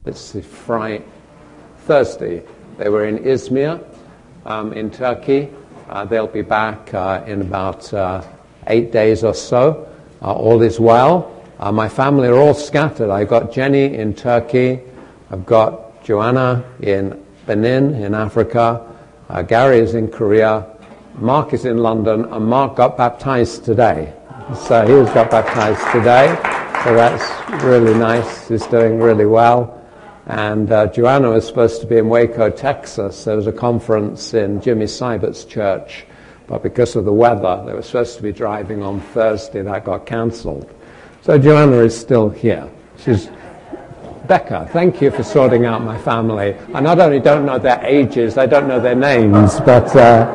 Thursday. They were in Izmir, in Turkey. They'll be back in about 8 days or so. All is well. My family are all scattered. I've got Jenny in Turkey. I've got Joanna in Benin, in Africa. Gary is in Korea. Mark is in London, and Mark got baptized today. So he was got baptized today. So that's really nice. He's doing really well. And Joanna was supposed to be in Waco, Texas. There was a conference in Jimmy Seibert's church. But because of the weather, they were supposed to be driving on Thursday. That got cancelled. So Joanna is still here. She's Becca, thank you for sorting out my family. I not only don't know their ages, I don't know their names, but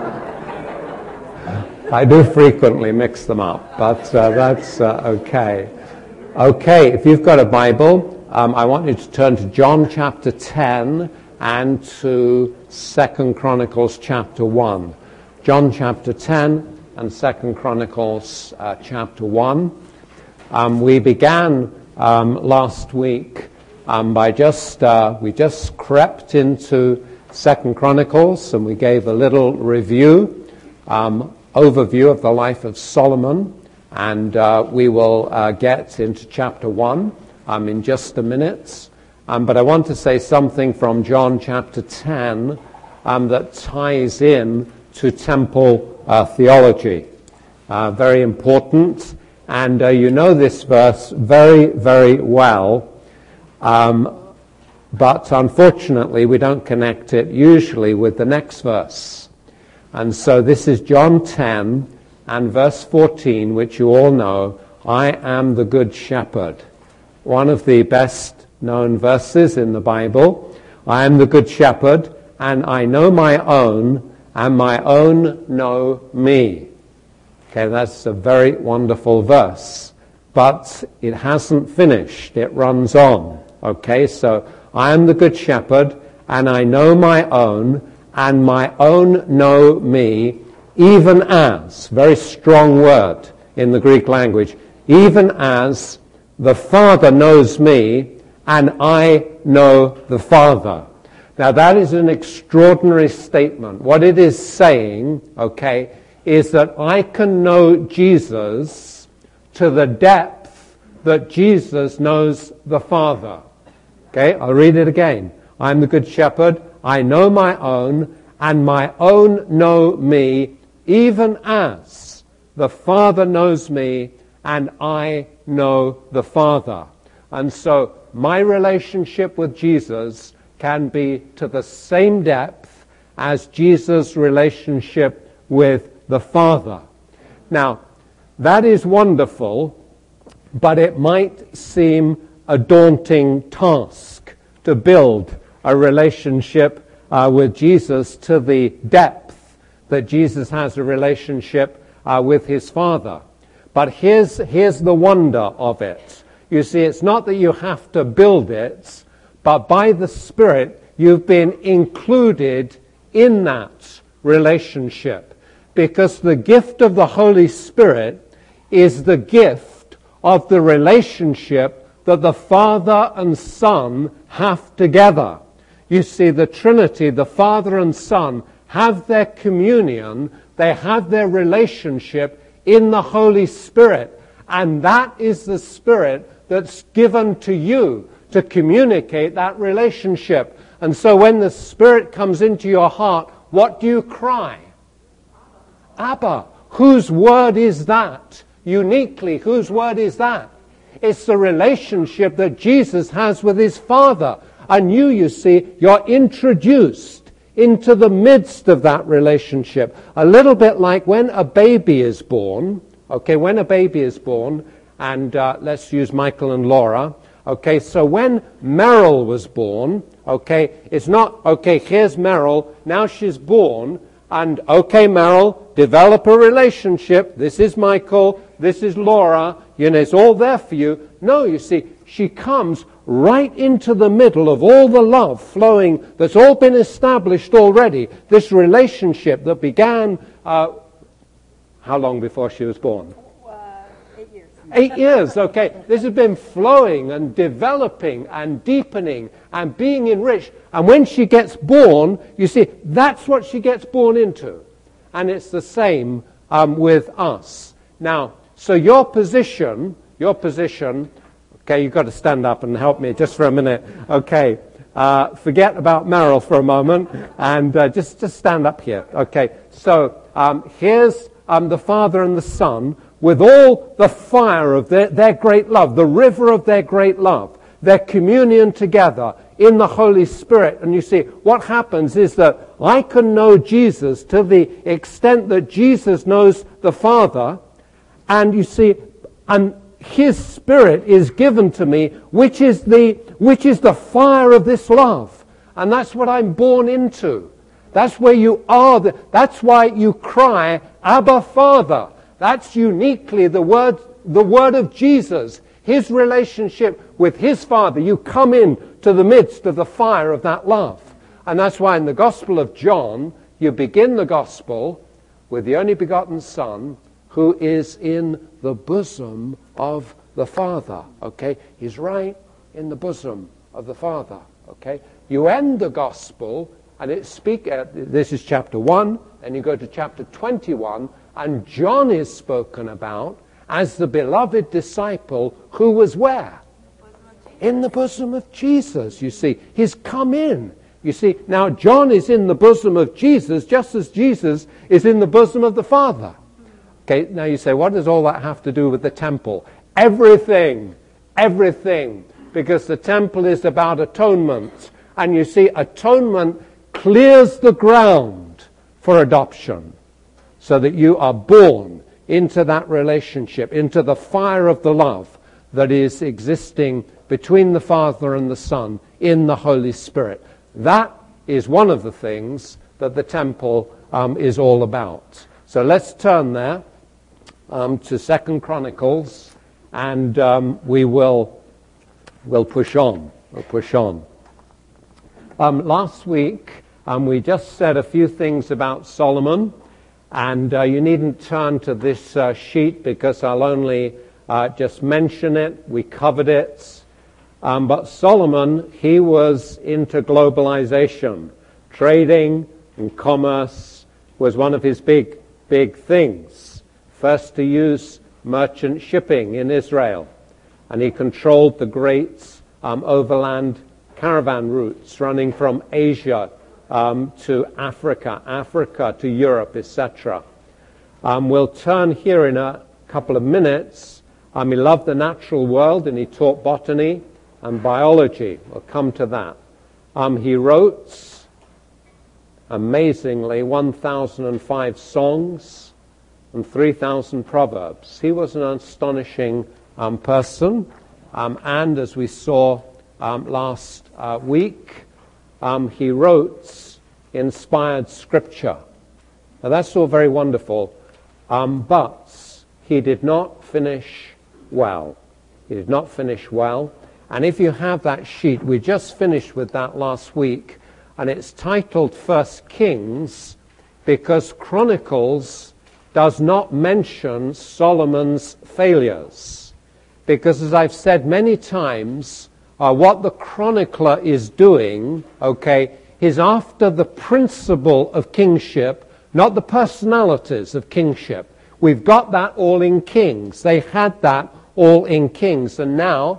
I do frequently mix them up. But that's okay. Okay, if you've got a Bible, I want you to turn to John chapter 10 and to 2 Chronicles chapter 1. John chapter 10 and 2 Chronicles chapter 1. We began last week by we just crept into 2 Chronicles, and we gave a little review, overview of the life of Solomon, and we will get into chapter 1 in just a minute. But I want to say something from John chapter 10 that ties in to temple theology. Very important. And you know this verse very, very well. But unfortunately, we don't connect it usually with the next verse. And so this is John 10 and verse 14, which you all know. I am the good shepherd. One of the best known verses in the Bible. I am the good shepherd, and I know my own, and my own know me. Okay, that's a very wonderful verse. But it hasn't finished. It runs on. Okay, so I am the good shepherd, and I know my own, and my own know me, even as, very strong word in the Greek language, even as the Father knows me, and I know the Father. Now that is an extraordinary statement. What it is saying, okay, is that I can know Jesus to the depth that Jesus knows the Father. Okay, I'll read it again. I'm the good shepherd, I know my own, and my own know me, even as the Father knows me, and I know the Father. And so my relationship with Jesus can be to the same depth as Jesus' relationship with the Father. Now, that is wonderful, but it might seem a daunting task to build a relationship with Jesus to the depth that Jesus has a relationship with his Father. But here's the wonder of it. You see, it's not that you have to build it, but by the Spirit you've been included in that relationship. Because the gift of the Holy Spirit is the gift of the relationship that the Father and Son have together. You see, the Trinity, the Father and Son, have their communion, they have their relationship in the Holy Spirit. And that is the Spirit that's given to you to communicate that relationship. And so when the Spirit comes into your heart, what do you cry? Abba. Whose word is that? Uniquely, whose word is that? It's the relationship that Jesus has with his Father. And you see, you're introduced into the midst of that relationship. A little bit like when a baby is born. Okay, when a baby is born, and let's use Michael and Laura. Okay, so when Meryl was born, okay, it's not, okay, here's Meryl, now she's born, and okay, Meryl, develop a relationship. This is Michael, this is Laura, you know, it's all there for you. No, you see, she comes right into the middle of all the love flowing that's all been established already. This relationship that began, how long before she was born? 8 years. 8 years, okay. This has been flowing and developing and deepening and being enriched. And when she gets born, you see, that's what she gets born into. And it's the same with us. Now, so your position, okay, you've got to stand up and help me just for a minute. Okay, forget about Meryl for a moment and just stand up here. Okay, so here's the Father and the Son with all the fire of their great love, the river of their great love, their communion together in the Holy Spirit. And you see, what happens is that I can know Jesus to the extent that Jesus knows the Father, and you see, and His Spirit is given to me, which is the fire of this love. And that's what I'm born into. That's where you are. That's why you cry, Abba, Father. That's uniquely the word of Jesus, His relationship with His Father. You come in to the midst of the fire of that love. And that's why in the Gospel of John, you begin the Gospel with the only begotten Son, who is in the bosom of the Father. Okay? He's right in the bosom of the Father. Okay? You end the Gospel, and this is chapter 1, and you go to chapter 21, and John is spoken about as the beloved disciple who was where? In the bosom of Jesus, you see. He's come in. You see, now John is in the bosom of Jesus just as Jesus is in the bosom of the Father. Okay, now you say, what does all that have to do with the temple? Everything. Because the temple is about atonement. And you see, atonement clears the ground for adoption, so that you are born into that relationship, into the fire of the love that is existing between the Father and the Son in the Holy Spirit. That is one of the things that the temple is all about. So let's turn there to 2 Chronicles, and we'll push on. Last week, we just said a few things about Solomon. And you needn't turn to this sheet because I'll only just mention it. We covered it. But Solomon, he was into globalization. Trading and commerce was one of his big things. First to use merchant shipping in Israel. And he controlled the great overland caravan routes running from Asia to Africa to Europe, etc. We'll turn here in a couple of minutes. He loved the natural world and he taught botany and biology. We'll come to that. He wrote, amazingly, 1,005 songs and 3,000 proverbs. He was an astonishing person. And as we saw last week, he wrote inspired scripture. Now that's all very wonderful, but he did not finish well. He did not finish well. And if you have that sheet, we just finished with that last week, and it's titled 1 Kings because Chronicles does not mention Solomon's failures. Because as I've said many times, what the chronicler is doing, okay, is after the principle of kingship, not the personalities of kingship. We've got that all in Kings. They had that all in Kings. And now,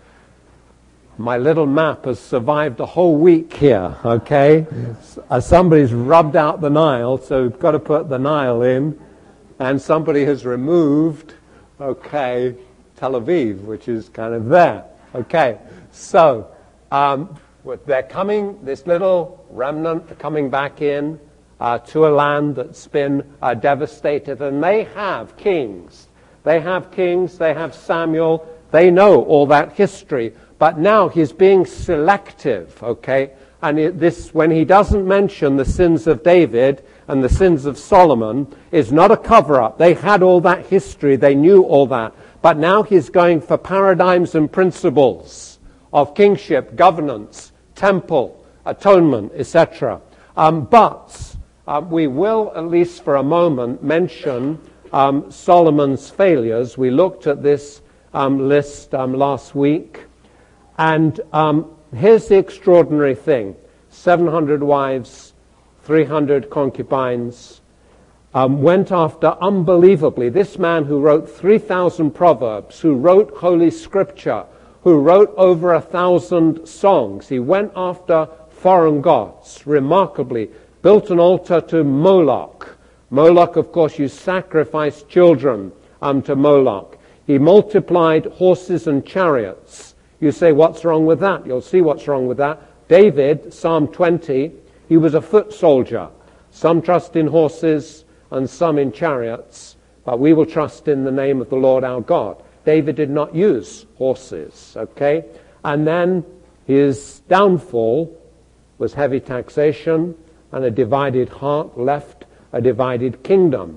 my little map has survived a whole week here, okay? Somebody's rubbed out the Nile, so we've got to put the Nile in. And somebody has removed, okay, Tel Aviv, which is kind of there. Okay, so they're coming, this little remnant coming back in to a land that's been devastated, and they have kings. They have kings, they have Samuel, they know all that history, but now he's being selective, okay? And when he doesn't mention the sins of David and the sins of Solomon, is not a cover-up. They had all that history, they knew all that. But now he's going for paradigms and principles of kingship, governance, temple, atonement, etc. But we will, at least for a moment, mention Solomon's failures. We looked at this list last week. And here's the extraordinary thing. 700 wives, 300 concubines, went after unbelievably. This man who wrote 3,000 proverbs, who wrote Holy Scripture, who wrote over 1,000 songs, he went after foreign gods, remarkably, built an altar to Moloch. Moloch, of course, you sacrifice children to Moloch. He multiplied horses and chariots. You say, what's wrong with that? You'll see what's wrong with that. David, Psalm 20, he was a foot soldier. Some trust in horses and some in chariots, but we will trust in the name of the Lord our God. David did not use horses, okay? And then his downfall was heavy taxation, and a divided heart left a divided kingdom.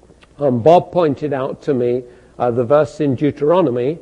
Bob pointed out to me the verse in Deuteronomy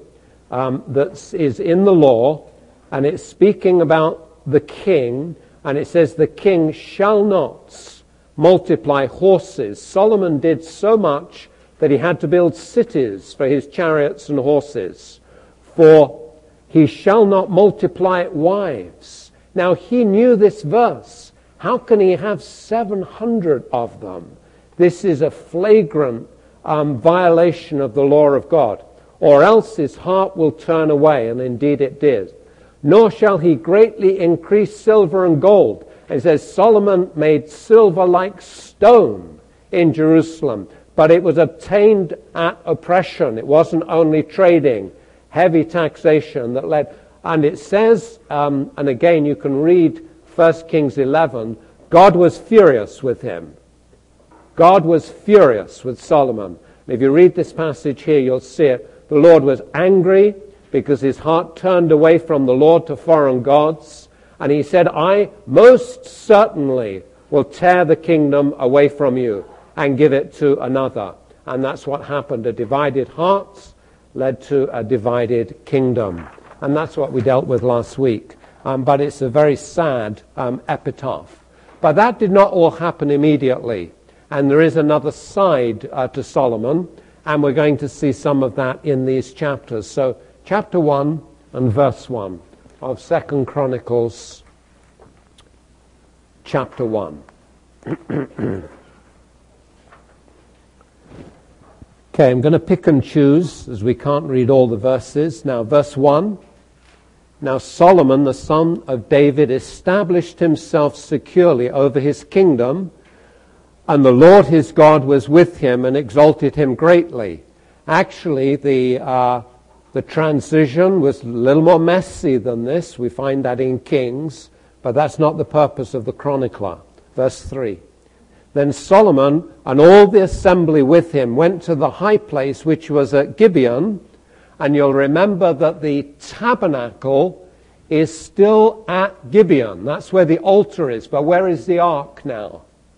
that is in the law, and it's speaking about the king, and it says the king shall not multiply horses. Solomon did so much that he had to build cities for his chariots and horses. For he shall not multiply wives. Now he knew this verse. How can he have 700 of them? This is a flagrant violation of the law of God. Or else his heart will turn away, and indeed it did. Nor shall he greatly increase silver and gold. It says Solomon made silver like stone in Jerusalem, but it was obtained at oppression. It wasn't only trading, heavy taxation that led. And it says, and again you can read 1 Kings 11, God was furious with him. God was furious with Solomon. If you read this passage here, you'll see it. The Lord was angry because his heart turned away from the Lord to foreign gods. And he said, I most certainly will tear the kingdom away from you and give it to another. And that's what happened. A divided heart led to a divided kingdom. And that's what we dealt with last week. But it's a very sad epitaph. But that did not all happen immediately. And there is another side to Solomon. And we're going to see some of that in these chapters. So chapter 1 and verse 1 of 2 Chronicles chapter 1. Okay, I'm going to pick and choose as we can't read all the verses. Now, verse 1. Now Solomon, the son of David, established himself securely over his kingdom, and the Lord his God was with him and exalted him greatly. Actually, the transition was a little more messy than this. We find that in Kings, but that's not the purpose of the chronicler. Verse 3. Then Solomon and all the assembly with him went to the high place which was at Gibeon, and you'll remember that the tabernacle is still at Gibeon. That's where the altar is. But where is the ark now?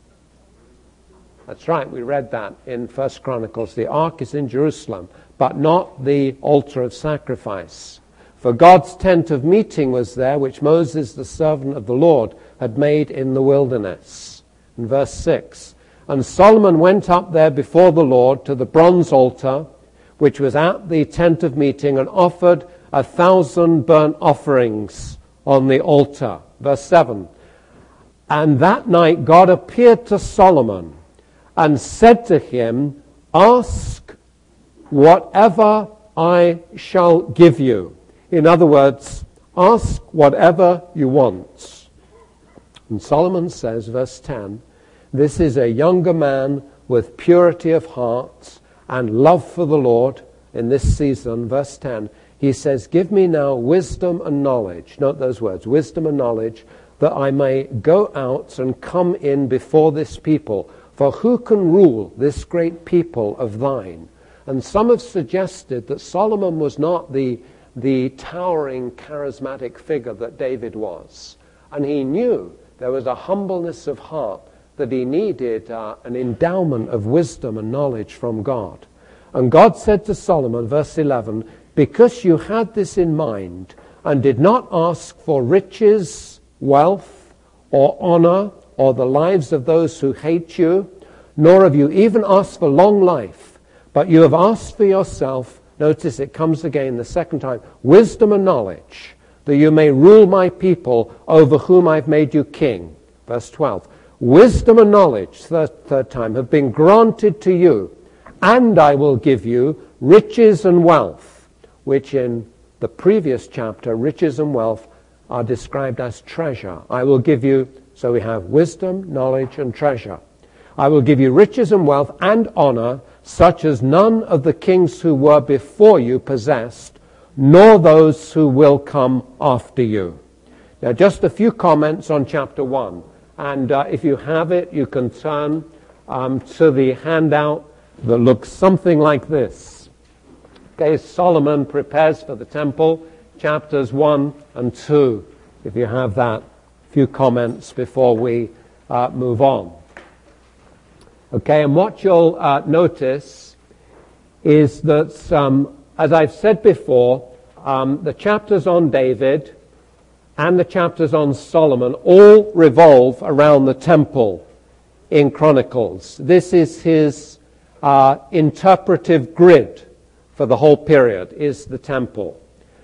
That's right, we read that in 1 Chronicles. The ark is in Jerusalem, but not the altar of sacrifice. For God's tent of meeting was there, which Moses, the servant of the Lord, had made in the wilderness. In verse 6, and Solomon went up there before the Lord to the bronze altar, which was at the tent of meeting, and offered 1,000 burnt offerings on the altar. Verse 7, and that night God appeared to Solomon and said to him, ask whatever I shall give you. In other words, ask whatever you want. And Solomon says, verse 10, this is a younger man with purity of heart and love for the Lord in this season. Verse 10, he says, give me now wisdom and knowledge. Note those words, wisdom and knowledge, that I may go out and come in before this people. For who can rule this great people of thine? And some have suggested that Solomon was not the towering, charismatic figure that David was. And he knew there was a humbleness of heart that he needed an endowment of wisdom and knowledge from God. And God said to Solomon, verse 11, because you had this in mind and did not ask for riches, wealth, or honor, or the lives of those who hate you, nor have you even asked for long life, but you have asked for yourself Notice it comes again the second time. Wisdom and knowledge, that you may rule my people over whom I've made you king. Verse 12. Wisdom and knowledge, third time, have been granted to you, and I will give you riches and wealth, which in the previous chapter, riches and wealth are described as treasure. I will give you, so we have wisdom, knowledge, and treasure. I will give you riches and wealth and honor, such as none of the kings who were before you possessed, nor those who will come after you. Now, just a few comments on chapter 1. And if you have it, you can turn to the handout that looks something like this. Okay, Solomon prepares for the temple, chapters 1 and 2, if you have that. A few comments before we move on. Okay, and what you'll notice is that, as I've said before, the chapters on David and the chapters on Solomon all revolve around the temple in Chronicles. This is his interpretive grid for the whole period, is the temple.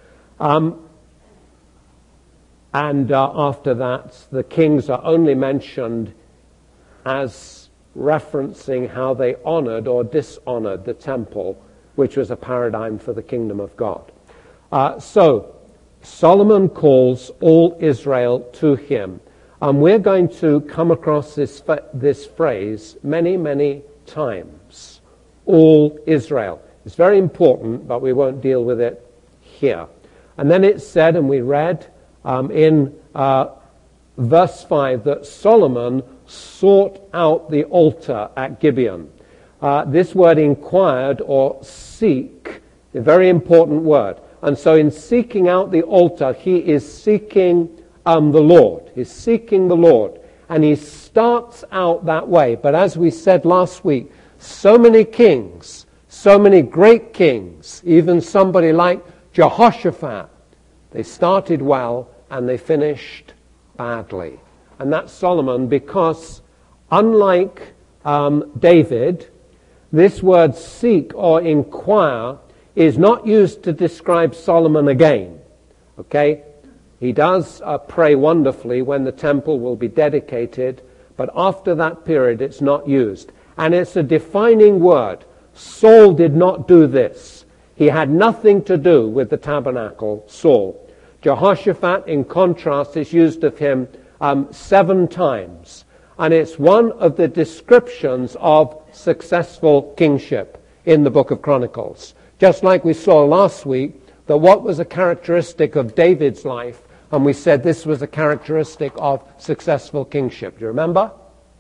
And after that, the kings are only mentioned as referencing how they honored or dishonored the temple, which was a paradigm for the kingdom of God. So Solomon calls all Israel to him. And we're going to come across this phrase many, many times. All Israel. It's very important, but we won't deal with it here. And then it said, and we read in verse 5, that Solomon sought out the altar at Gibeon. This word inquired or seek, a very important word. And so in seeking out the altar, he is seeking the Lord. He's seeking the Lord. And he starts out that way. But as we said last week, so many kings, so many great kings, even somebody like Jehoshaphat, they started well and they finished badly. And that's Solomon, because unlike David, this word seek or inquire is not used to describe Solomon again. Okay? He does pray wonderfully when the temple will be dedicated, but after that period it's not used. And it's a defining word. Saul did not do this. He had nothing to do with the tabernacle, Saul. Jehoshaphat, in contrast, is used of him 7 times. And it's one of the descriptions of successful kingship in the book of Chronicles. Just like we saw last week, that what was a characteristic of David's life, and we said this was a characteristic of successful kingship. Do you remember?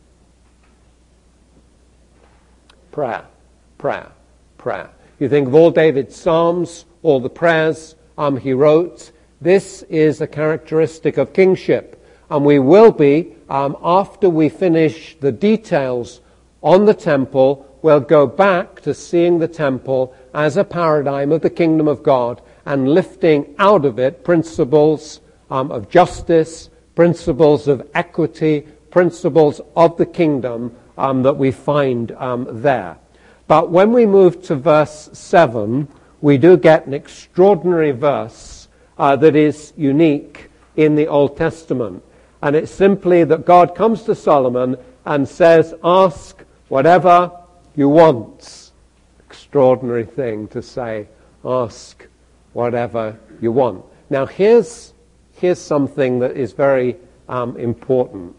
Prayer, prayer, prayer. You think of all David's psalms, all the prayers he wrote. This is a characteristic of kingship. And we will be, after we finish the details on the temple, we'll go back to seeing the temple as a paradigm of the kingdom of God and lifting out of it principles of justice, principles of equity, principles of the kingdom that we find there. But when we move to verse 7, we do get an extraordinary verse that is unique in the Old Testament. And it's simply that God comes to Solomon and says, ask whatever you want. Extraordinary thing to say, ask whatever you want. Now here's something that is very important.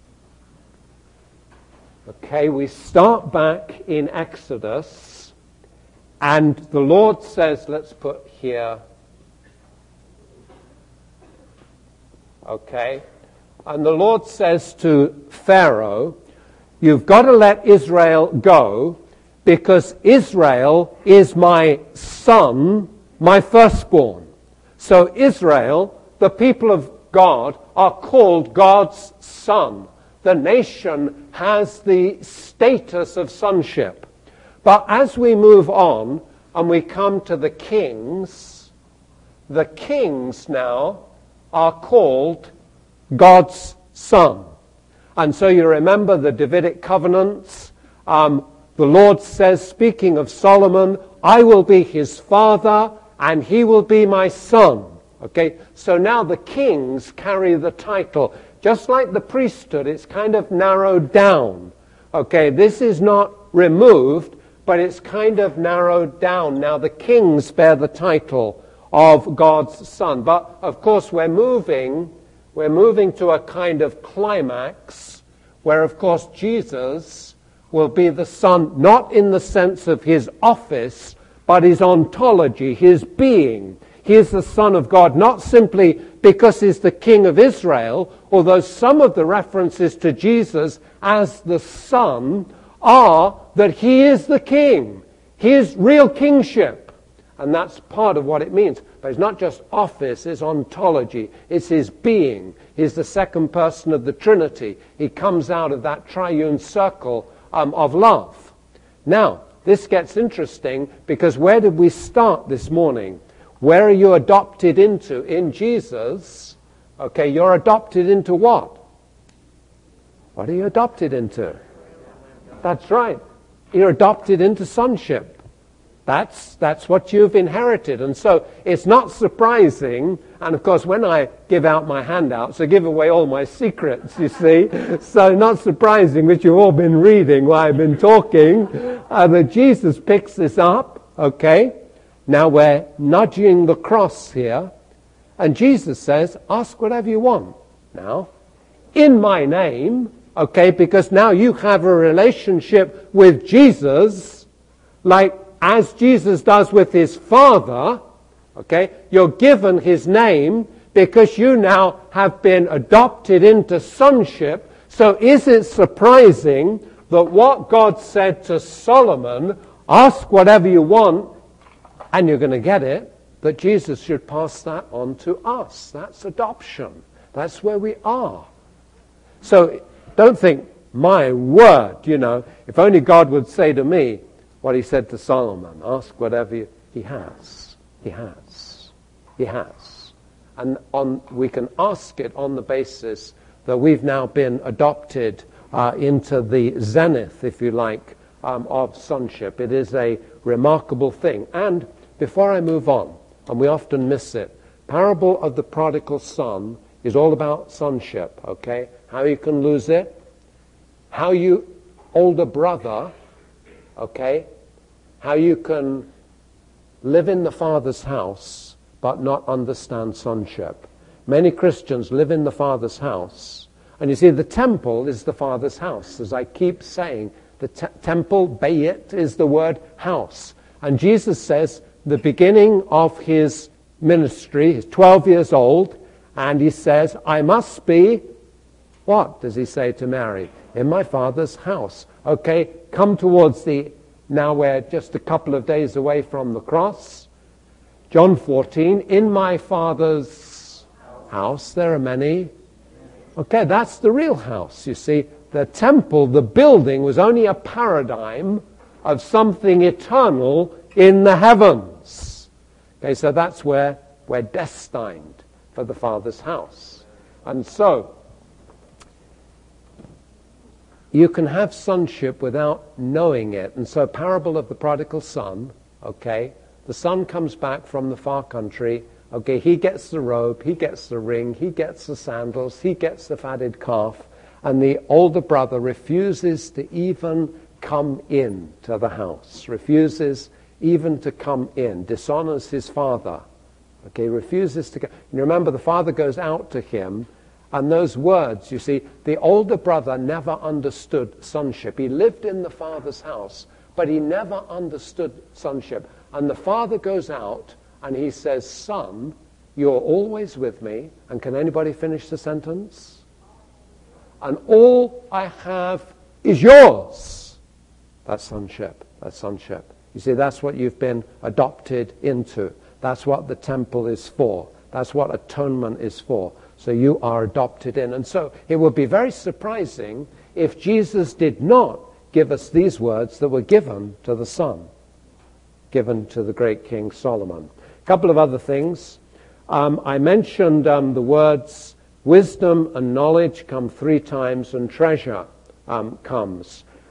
Okay, we start back in Exodus, and the Lord says, let's put here, okay, and the Lord says to Pharaoh, you've got to let Israel go, because Israel is my son, my firstborn. So Israel, the people of God, are called God's son. The nation has the status of sonship. But as we move on and we come to the kings now are called God's son. And so you remember the Davidic covenants. the Lord says, speaking of Solomon, I will be his father and he will be my son. Okay, so now the kings carry the title. Just like the priesthood, it's kind of narrowed down. Okay, this is not removed, but it's kind of narrowed down. Now the kings bear the title of God's son. But of course we're moving to a kind of climax where of course Jesus will be the son, not in the sense of his office, but his ontology, his being. He is the Son of God, not simply because he's the King of Israel, although some of the references to Jesus as the Son are that he is the King. His real kingship. And that's part of what it means. But it's not just office, it's ontology. It's his being. He's the second person of the Trinity. He comes out of that triune circle of love. Now, this gets interesting because where did we start this morning? Where are you adopted into? In Jesus. Okay, you're adopted into what? What are you adopted into? That's right. You're adopted into sonship. That's what you've inherited. And so it's not surprising, and of course when I give out my handouts, I give away all my secrets, you see. So not surprising that you've all been reading while I've been talking, that Jesus picks this up, okay? Now we're nudging the cross here, and Jesus says, ask whatever you want. Now, in my name, okay, because now you have a relationship with Jesus, like as Jesus does with his Father, okay, you're given his name because you now have been adopted into sonship. So is it surprising that what God said to Solomon, ask whatever you want and you're going to get it, that Jesus should pass that on to us? That's adoption. That's where we are. So don't think, my word, if only God would say to me what he said to Solomon, ask whatever he has. He has. He has. And we can ask it on the basis that we've now been adopted into the zenith, if you like, of sonship. It is a remarkable thing. And before I move on, and we often miss it, parable of the prodigal son is all about sonship, okay? How you can lose it, how you, older brother, okay, how you can live in the Father's house but not understand sonship. Many Christians live in the Father's house, and you see the temple is the Father's house. As I keep saying, the temple, Beit, is the word house. And Jesus says, the beginning of his ministry, he's 12 years old, and he says, I must be, what does he say to Mary? In my Father's house. Okay, come towards the, now we're just a couple of days away from the cross. John 14, in my Father's house there are many. Okay, that's the real house, you see. The temple, the building, was only a paradigm of something eternal in the heavens. Okay, so that's where we're destined for the Father's house. And so, you can have sonship without knowing it. And so, parable of the prodigal son, okay, the son comes back from the far country, okay, he gets the robe, he gets the ring, he gets the sandals, he gets the fatted calf, and the older brother refuses to even come in to the house, refuses even to come in, dishonors his father, okay, refuses to go. You remember, the father goes out to him, and those words, you see, the older brother never understood sonship. He lived in the father's house, but he never understood sonship. And the father goes out and he says, son, you're always with me. And can anybody finish the sentence? And all I have is yours. That's sonship. That's sonship. You see, that's what you've been adopted into. That's what the temple is for. That's what atonement is for. So you are adopted in. And so it would be very surprising if Jesus did not give us these words that were given to the Son, given to the great King Solomon. A couple of other things. I mentioned the words wisdom and knowledge come 3 times, and treasure comes.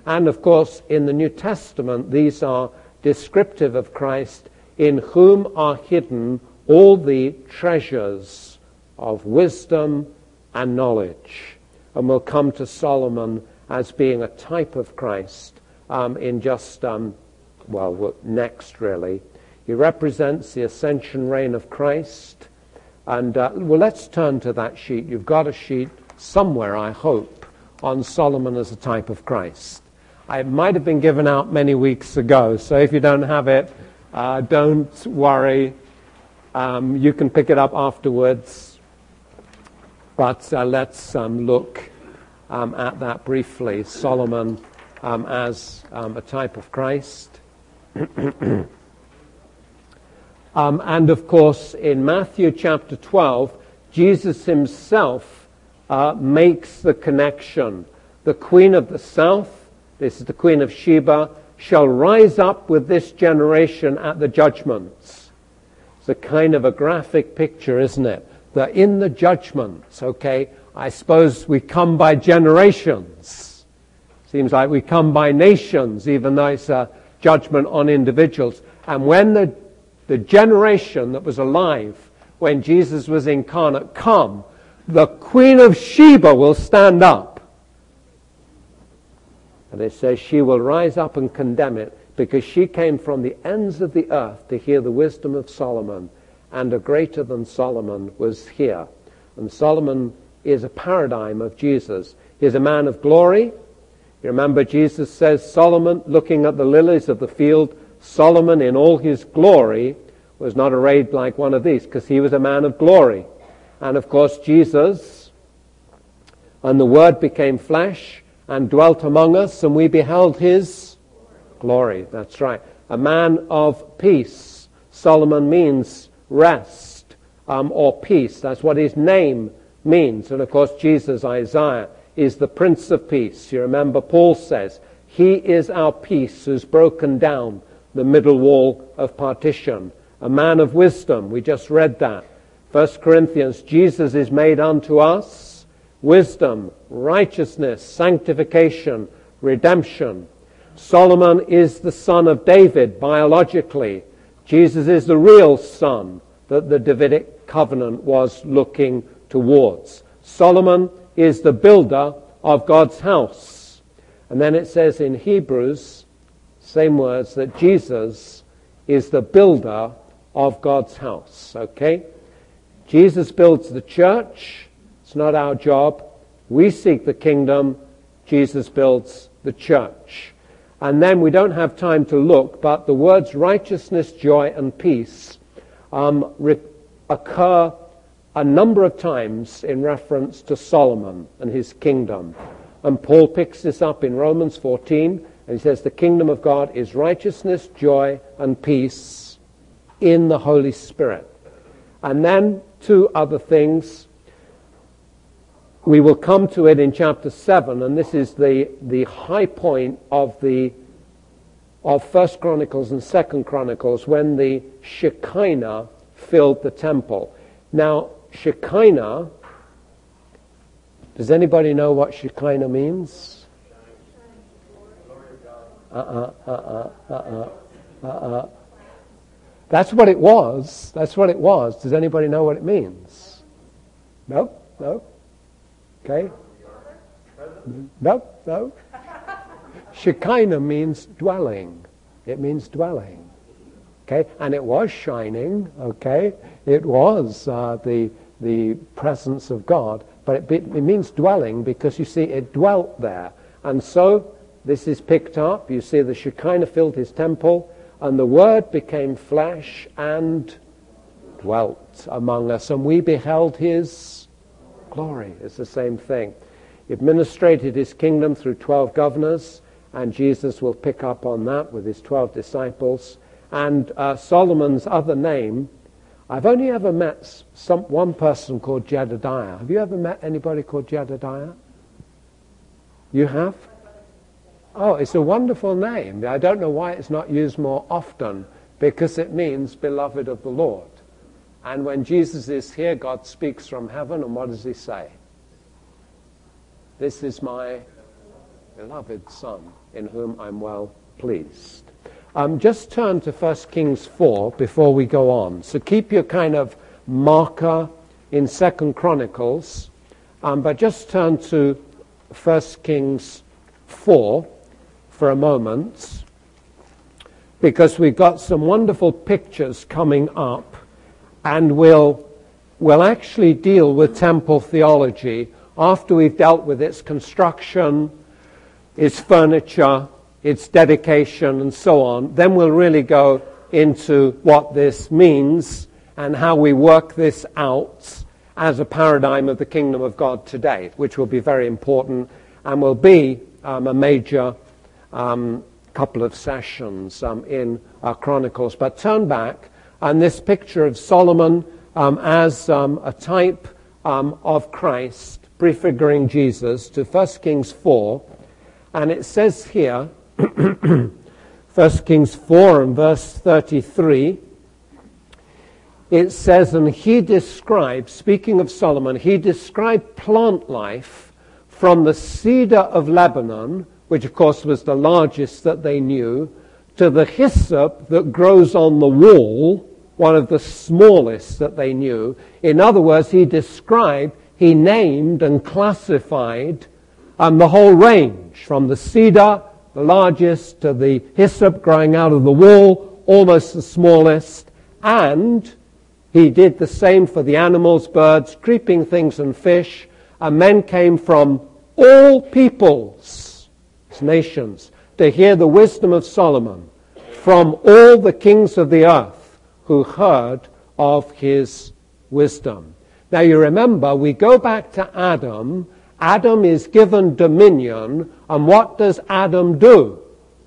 And of course, in the New Testament, these are descriptive of Christ, in whom are hidden all the treasures of wisdom and knowledge. And we'll come to Solomon as being a type of Christ in just, next really. He represents the ascension reign of Christ. And, let's turn to that sheet. You've got a sheet somewhere, I hope, on Solomon as a type of Christ. It might have been given out many weeks ago, so if you don't have it, don't worry. You can pick it up afterwards. But let's look at that briefly. Solomon as a type of Christ. And of course, in Matthew chapter 12, Jesus himself makes the connection. The Queen of the South, this is the Queen of Sheba, shall rise up with this generation at the judgments. It's a kind of a graphic picture, isn't it? That in the judgments, okay, I suppose we come by generations. Seems like we come by nations, even though it's a judgment on individuals. And when the generation that was alive when Jesus was incarnate come, the Queen of Sheba will stand up. And it says she will rise up and condemn it, because she came from the ends of the earth to hear the wisdom of Solomon, and a greater than Solomon was here. And Solomon is a paradigm of Jesus. He is a man of glory. You remember Jesus says, Solomon, looking at the lilies of the field, Solomon in all his glory was not arrayed like one of these, because he was a man of glory. And of course Jesus, and the Word became flesh and dwelt among us, and we beheld his glory. That's right. A man of peace. Solomon means rest or peace. That's what his name means. And of course Jesus, Isaiah, is the Prince of Peace. You remember Paul says, he is our peace who's broken down the middle wall of partition. A man of wisdom. We just read that. 1 Corinthians, Jesus is made unto us wisdom, righteousness, sanctification, redemption. Solomon is the son of David biologically. Jesus is the real son that the Davidic covenant was looking towards. Solomon is the builder of God's house. And then it says in Hebrews, same words, that Jesus is the builder of God's house. Okay? Jesus builds the church. It's not our job. We seek the kingdom. Jesus builds the church. And then we don't have time to look, but the words righteousness, joy, and peace occur a number of times in reference to Solomon and his kingdom. And Paul picks this up in Romans 14, and he says the kingdom of God is righteousness, joy, and peace in the Holy Spirit. And then two other things. We will come to it in chapter 7, and this is the high point of 1 Chronicles and 2 Chronicles, when the Shekinah filled the temple. Now, Shekinah, does anybody know what Shekinah means? That's what it was. That's what it was. Does anybody know what it means? No? No? Okay? No? Shekinah means dwelling. It means dwelling. Okay? And it was shining. Okay? It was the presence of God. But it means dwelling, because you see it dwelt there. And so this is picked up. You see the Shekinah filled his temple, and the Word became flesh and dwelt among us, and we beheld his glory. It's the same thing. He administrated his kingdom through 12 governors, and Jesus will pick up on that with his 12 disciples. And Solomon's other name, I've only ever met one person called Jedediah. Have you ever met anybody called Jedediah? You have? Oh, it's a wonderful name. I don't know why it's not used more often, because it means beloved of the Lord. And when Jesus is here, God speaks from heaven, and what does he say? This is my beloved Son, in whom I'm well pleased. Just turn to 1 Kings 4 before we go on. So keep your kind of marker in 2 Chronicles, but just turn to 1 Kings 4 for a moment, because we've got some wonderful pictures coming up, and we'll actually deal with temple theology after we've dealt with its construction, its furniture, its dedication, and so on. Then we'll really go into what this means and how we work this out as a paradigm of the kingdom of God today, which will be very important and will be a major couple of sessions in our Chronicles. But turn back, and this picture of Solomon as a type of Christ, prefiguring Jesus, to 1 Kings 4. And it says here, 1 Kings 4 and verse 33, it says, and he described, speaking of Solomon, he described plant life from the cedar of Lebanon, which of course was the largest that they knew, to the hyssop that grows on the wall, one of the smallest that they knew. In other words, he named and classified the whole range, from the cedar, the largest, to the hyssop growing out of the wall, almost the smallest. And he did the same for the animals, birds, creeping things, and fish. And men came from all peoples, nations, to hear the wisdom of Solomon, from all the kings of the earth who heard of his wisdom. Now you remember, we go back to Adam. Adam is given dominion, and what does Adam do?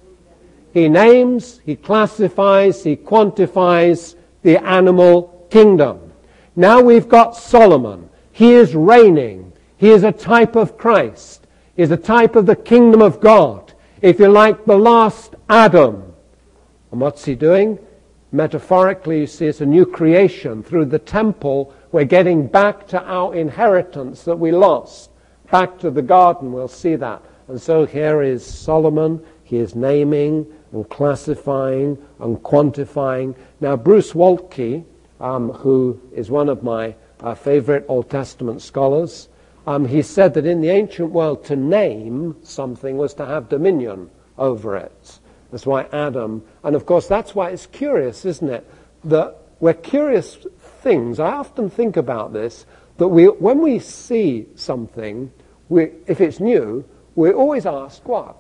He names, he classifies, he quantifies the animal kingdom. Now we've got Solomon. He is reigning. He is a type of Christ. He is a type of the kingdom of God. If you like, the last Adam. And what's he doing? Metaphorically, you see, it's a new creation. Through the temple, we're getting back to our inheritance that we lost. Back to the garden, we'll see that. And so here is Solomon. He is naming and classifying and quantifying. Now, Bruce Waltke, who is one of my favorite Old Testament scholars, he said that in the ancient world, to name something was to have dominion over it. That's why Adam, and of course that's why it's curious, isn't it? That we're curious things. I often think about this, that when we see something, if it's new, we always ask, what?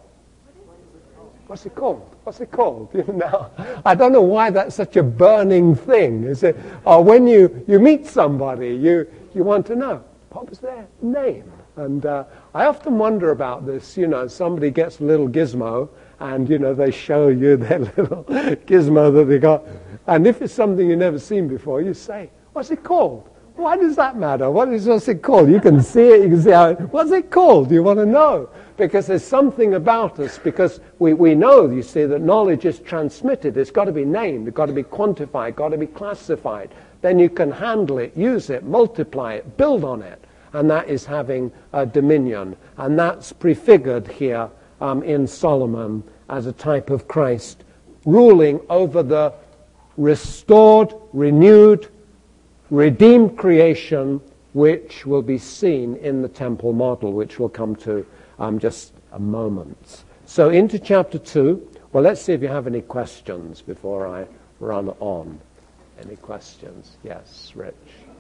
What's it called? What's it called? Now, I don't know why that's such a burning thing. Is it? Or when you meet somebody, you want to know, what was their name? And I often wonder about this. Somebody gets a little gizmo, and, they show you their little gizmo that they got. And if it's something you've never seen before, you say, what's it called? Why does that matter? What's it called? You can see it, you can see how what's it called? You want to know. Because there's something about us, because we know, you see, that knowledge is transmitted. It's got to be named, it's got to be quantified, got to be classified. Then you can handle it, use it, multiply it, build on it. And that is having dominion. And that's prefigured here in Solomon as a type of Christ, ruling over the restored, renewed, redeemed creation, which will be seen in the temple model, which we'll come to just a moment. So into chapter 2. Well, let's see if you have any questions before I run on. Any questions? Yes, Rich.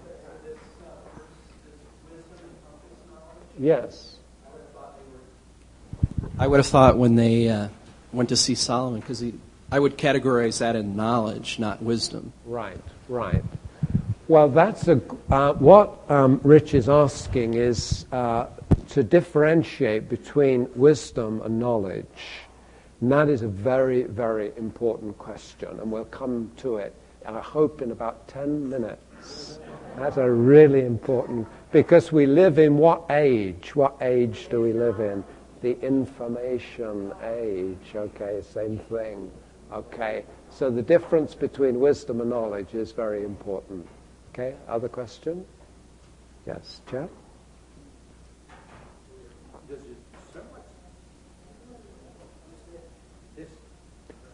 Yes. I would have thought when they went to see Solomon, because I would categorize that in knowledge, not wisdom. Right. Well, that's what Rich is asking is to differentiate between wisdom and knowledge. And that is a very, very important question, and we'll come to it, I hope, in about 10 minutes. That's a really important, because we live in what age? What age do we live in? The information age. Okay, same thing. Okay, so the difference between wisdom and knowledge is very important. Okay, other question? Yes, Jeff?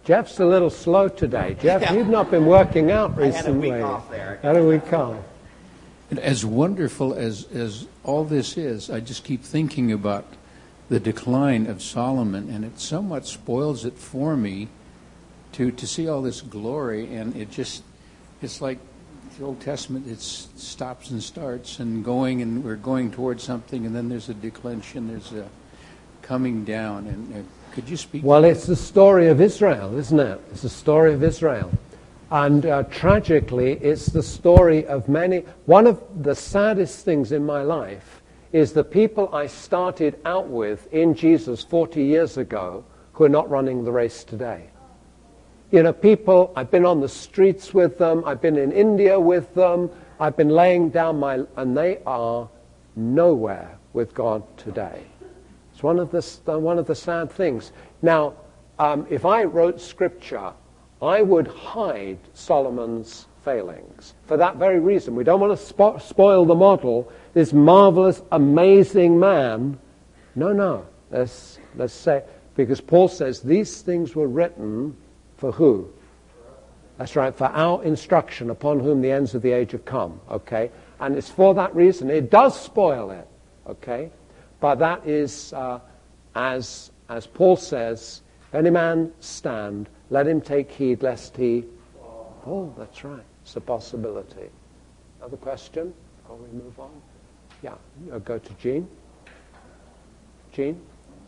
Jeff's a little slow today. Jeff, you've not been working out recently. I had a week off there. Had a week off. And as wonderful as all this is, I just keep thinking about the decline of Solomon, and it somewhat spoils it for me to see all this glory, and it's like the Old Testament, it stops and starts and we're going towards something, and then there's a declension, there's a coming down. And could you speak? Well, it's the story of Israel, isn't it? It's the story of Israel. And tragically, it's the story of many. One of the saddest things in my life is the people I started out with in Jesus 40 years ago who are not running the race today. You know, people, I've been on the streets with them, I've been in India with them, I've been laying down and they are nowhere with God today. It's one of the sad things. Now, if I wrote scripture, I would hide Solomon's failings for that very reason. We don't want to spoil the model. This marvelous, amazing man. No. Let's say, because Paul says these things were written for who? That's right, for our instruction, upon whom the ends of the age have come, okay? And it's for that reason. It does spoil it, okay? But that is, as Paul says, if any man stand, let him take heed lest he fall. That's right. It's a possibility. Another question before we move on? Yeah, I'll go to Jean. Jean?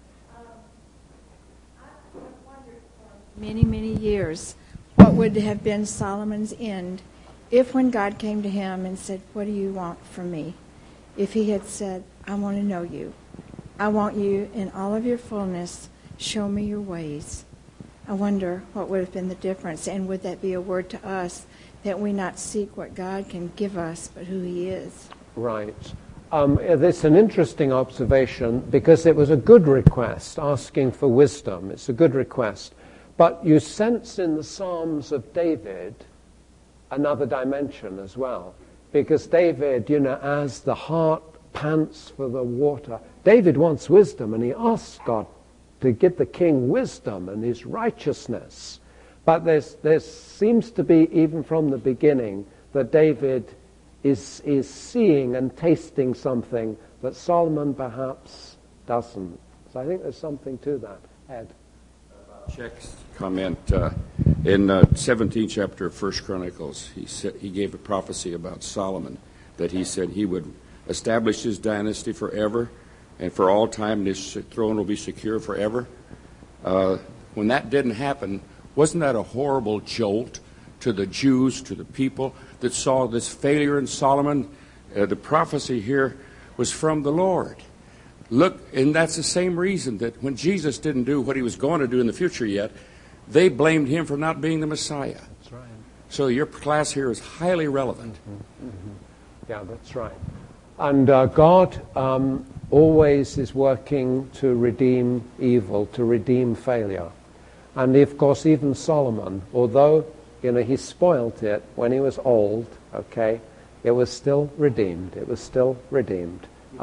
Many years, what would have been Solomon's end if when God came to him and said, what do you want from me? If he had said, I want to know you. I want you in all of your fullness. Show me your ways. I wonder what would have been the difference, and would that be a word to us that we not seek what God can give us, but who he is? Right. It's an interesting observation because it was a good request, asking for wisdom. It's a good request. But you sense in the Psalms of David another dimension as well. Because David, you know, as the heart pants for the water, David wants wisdom, and he asks God to give the king wisdom and his righteousness. But there seems to be, even from the beginning, that David is seeing and tasting something that Solomon perhaps doesn't. So I think there's something to that. Ed? Check's comment in 17th chapter of 1 Chronicles, he gave a prophecy about Solomon, that he said he would establish his dynasty forever, and for all time his throne will be secure forever. When that didn't happen, wasn't that a horrible jolt to the Jews, to the people that saw this failure in Solomon? The prophecy here was from the Lord. Look, and that's the same reason that when Jesus didn't do what he was going to do in the future yet, they blamed him for not being the Messiah. That's right. So your class here is highly relevant. Yeah, that's right. And God always is working to redeem evil, to redeem failure. And of course, even Solomon, although he spoilt it when he was old, okay, it was still redeemed. It was still redeemed.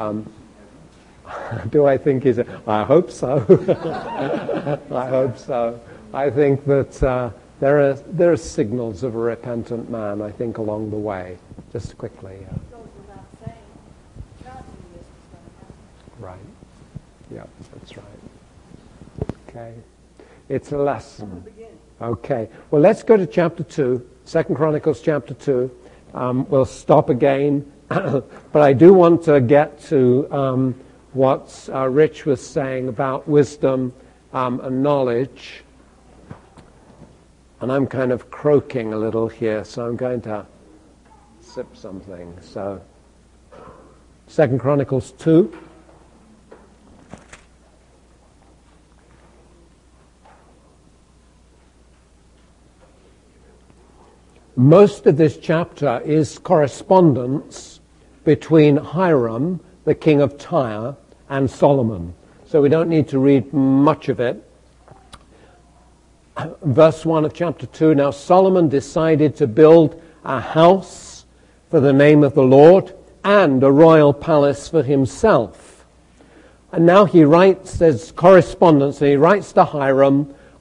Do I think he's I hope so. I hope so. I think that there are signals of a repentant man, I think, along the way. Just quickly. Right. Yeah, that's right. Okay. It's a lesson. Okay. Well, let's go to chapter 2, 2 Chronicles chapter 2. We'll stop again. But I do want to get to what Rich was saying about wisdom and knowledge. And I'm kind of croaking a little here, so I'm going to sip something. So, 2 Chronicles 2. Most of this chapter is correspondence between Hiram, the king of Tyre, and Solomon. So we don't need to read much of it. Verse 1 of chapter 2, now Solomon decided to build a house for the name of the Lord and a royal palace for himself. And now he writes, there's correspondence, and he writes to Hiram,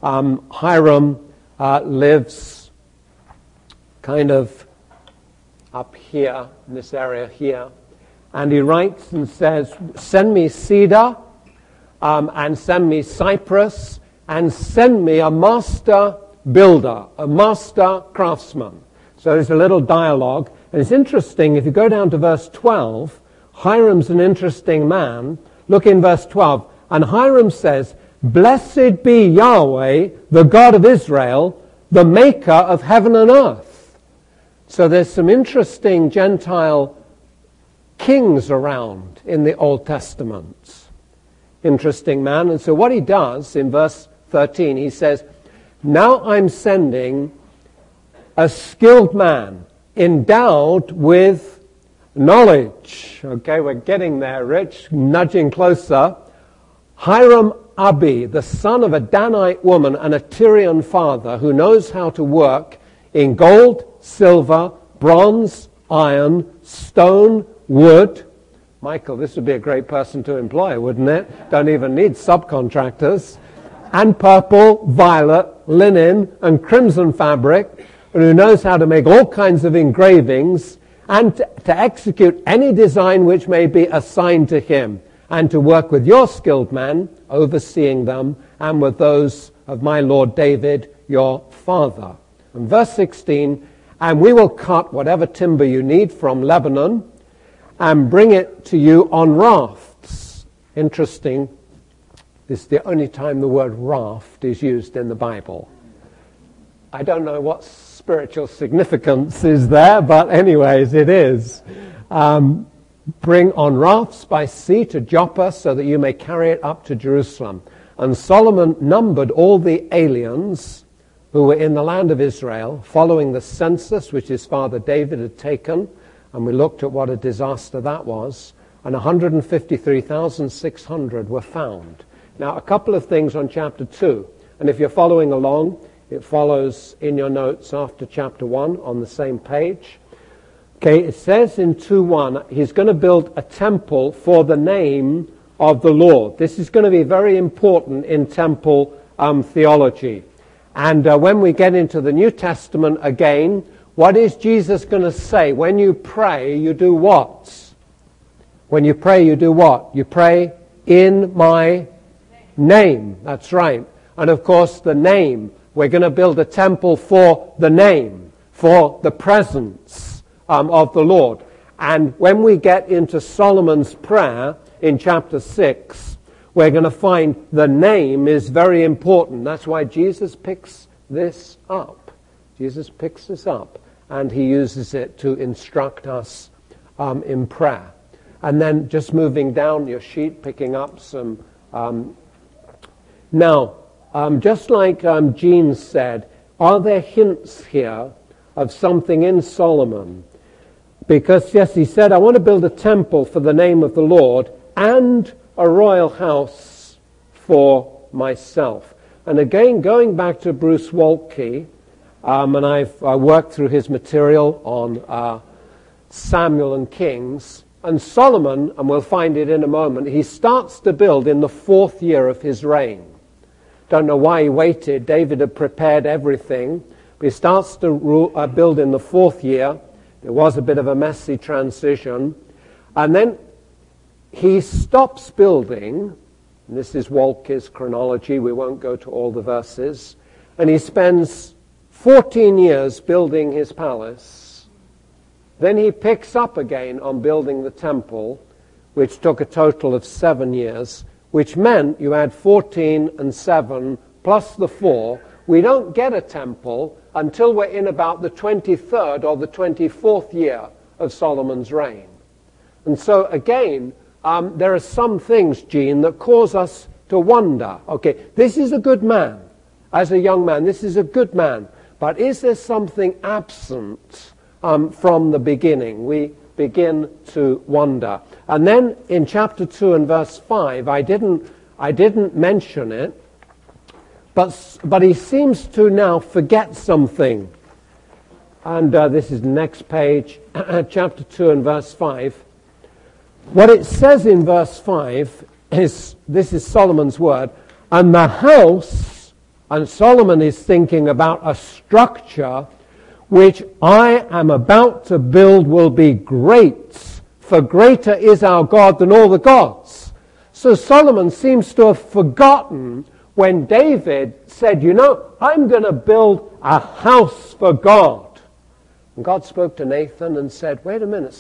Hiram lives kind of up here, in this area here. And he writes and says, send me cedar, and send me cypress, and send me a master builder, a master craftsman. So there's a little dialogue. And it's interesting, if you go down to verse 12, Hiram's an interesting man. Look in verse 12. And Hiram says, blessed be Yahweh, the God of Israel, the maker of heaven and earth. So there's some interesting Gentile kings around in the Old Testament. Interesting man. And so what he does in verse 13, he says, now I'm sending a skilled man endowed with knowledge. Okay, we're getting there, Rich, nudging closer. Hiram Abi, the son of a Danite woman and a Tyrian father who knows how to work in gold, silver, bronze, iron, stone, wood. Michael, this would be a great person to employ, wouldn't it? Don't even need subcontractors. And purple, violet, linen, and crimson fabric, and who knows how to make all kinds of engravings and to execute any design which may be assigned to him, and to work with your skilled man, overseeing them, and with those of my Lord David, your father. And verse 16, and we will cut whatever timber you need from Lebanon and bring it to you on rafts. Interesting. This is the only time the word raft is used in the Bible. I don't know what spiritual significance is there, but anyways, it is. Bring on rafts by sea to Joppa so that you may carry it up to Jerusalem. And Solomon numbered all the aliens who were in the land of Israel, following the census which his father David had taken, and we looked at what a disaster that was, and 153,600 were found. Now, a couple of things on chapter 2, and if you're following along, it follows in your notes after chapter 1 on the same page. Okay, it says in 2:1, he's going to build a temple for the name of the Lord. This is going to be very important in temple theology. And when we get into the New Testament again, what is Jesus going to say? When you pray, you do what? When you pray, you do what? You pray in my name. That's right. And of course, the name. We're going to build a temple for the name, for the presence of the Lord. And when we get into Solomon's prayer in chapter 6, we're going to find the name is very important. That's why Jesus picks this up. Jesus picks this up, and he uses it to instruct us in prayer. And then just moving down your sheet, picking up some... just like Jean said, are there hints here of something in Solomon? Because, yes, he said, I want to build a temple for the name of the Lord and a royal house for myself. And again, going back to Bruce Waltke, and I worked through his material on Samuel and Kings, and Solomon, and we'll find it in a moment, he starts to build in the 4th year of his reign. Don't know why he waited. David had prepared everything. But he starts to build in the 4th year. There was a bit of a messy transition. And then he stops building. And this is Waltke's chronology. We won't go to all the verses. And he spends 14 years building his palace. Then he picks up again on building the temple, which took a total of 7 years, which meant you add 14 and 7 plus the 4. We don't get a temple until we're in about the 23rd or the 24th year of Solomon's reign. And so again, there are some things, Jean, that cause us to wonder. Okay, this is a good man. As a young man, this is a good man. But is there something absent from the beginning? We begin to wonder. And then in chapter 2 and verse 5, I didn't mention it, but he seems to now forget something. And this is the next page, chapter 2 and verse 5. What it says in verse 5 is, this is Solomon's word, and the house And Solomon is thinking about a structure which I am about to build will be great, for greater is our God than all the gods. So Solomon seems to have forgotten when David said, I'm going to build a house for God. And God spoke to Nathan and said, wait a minute,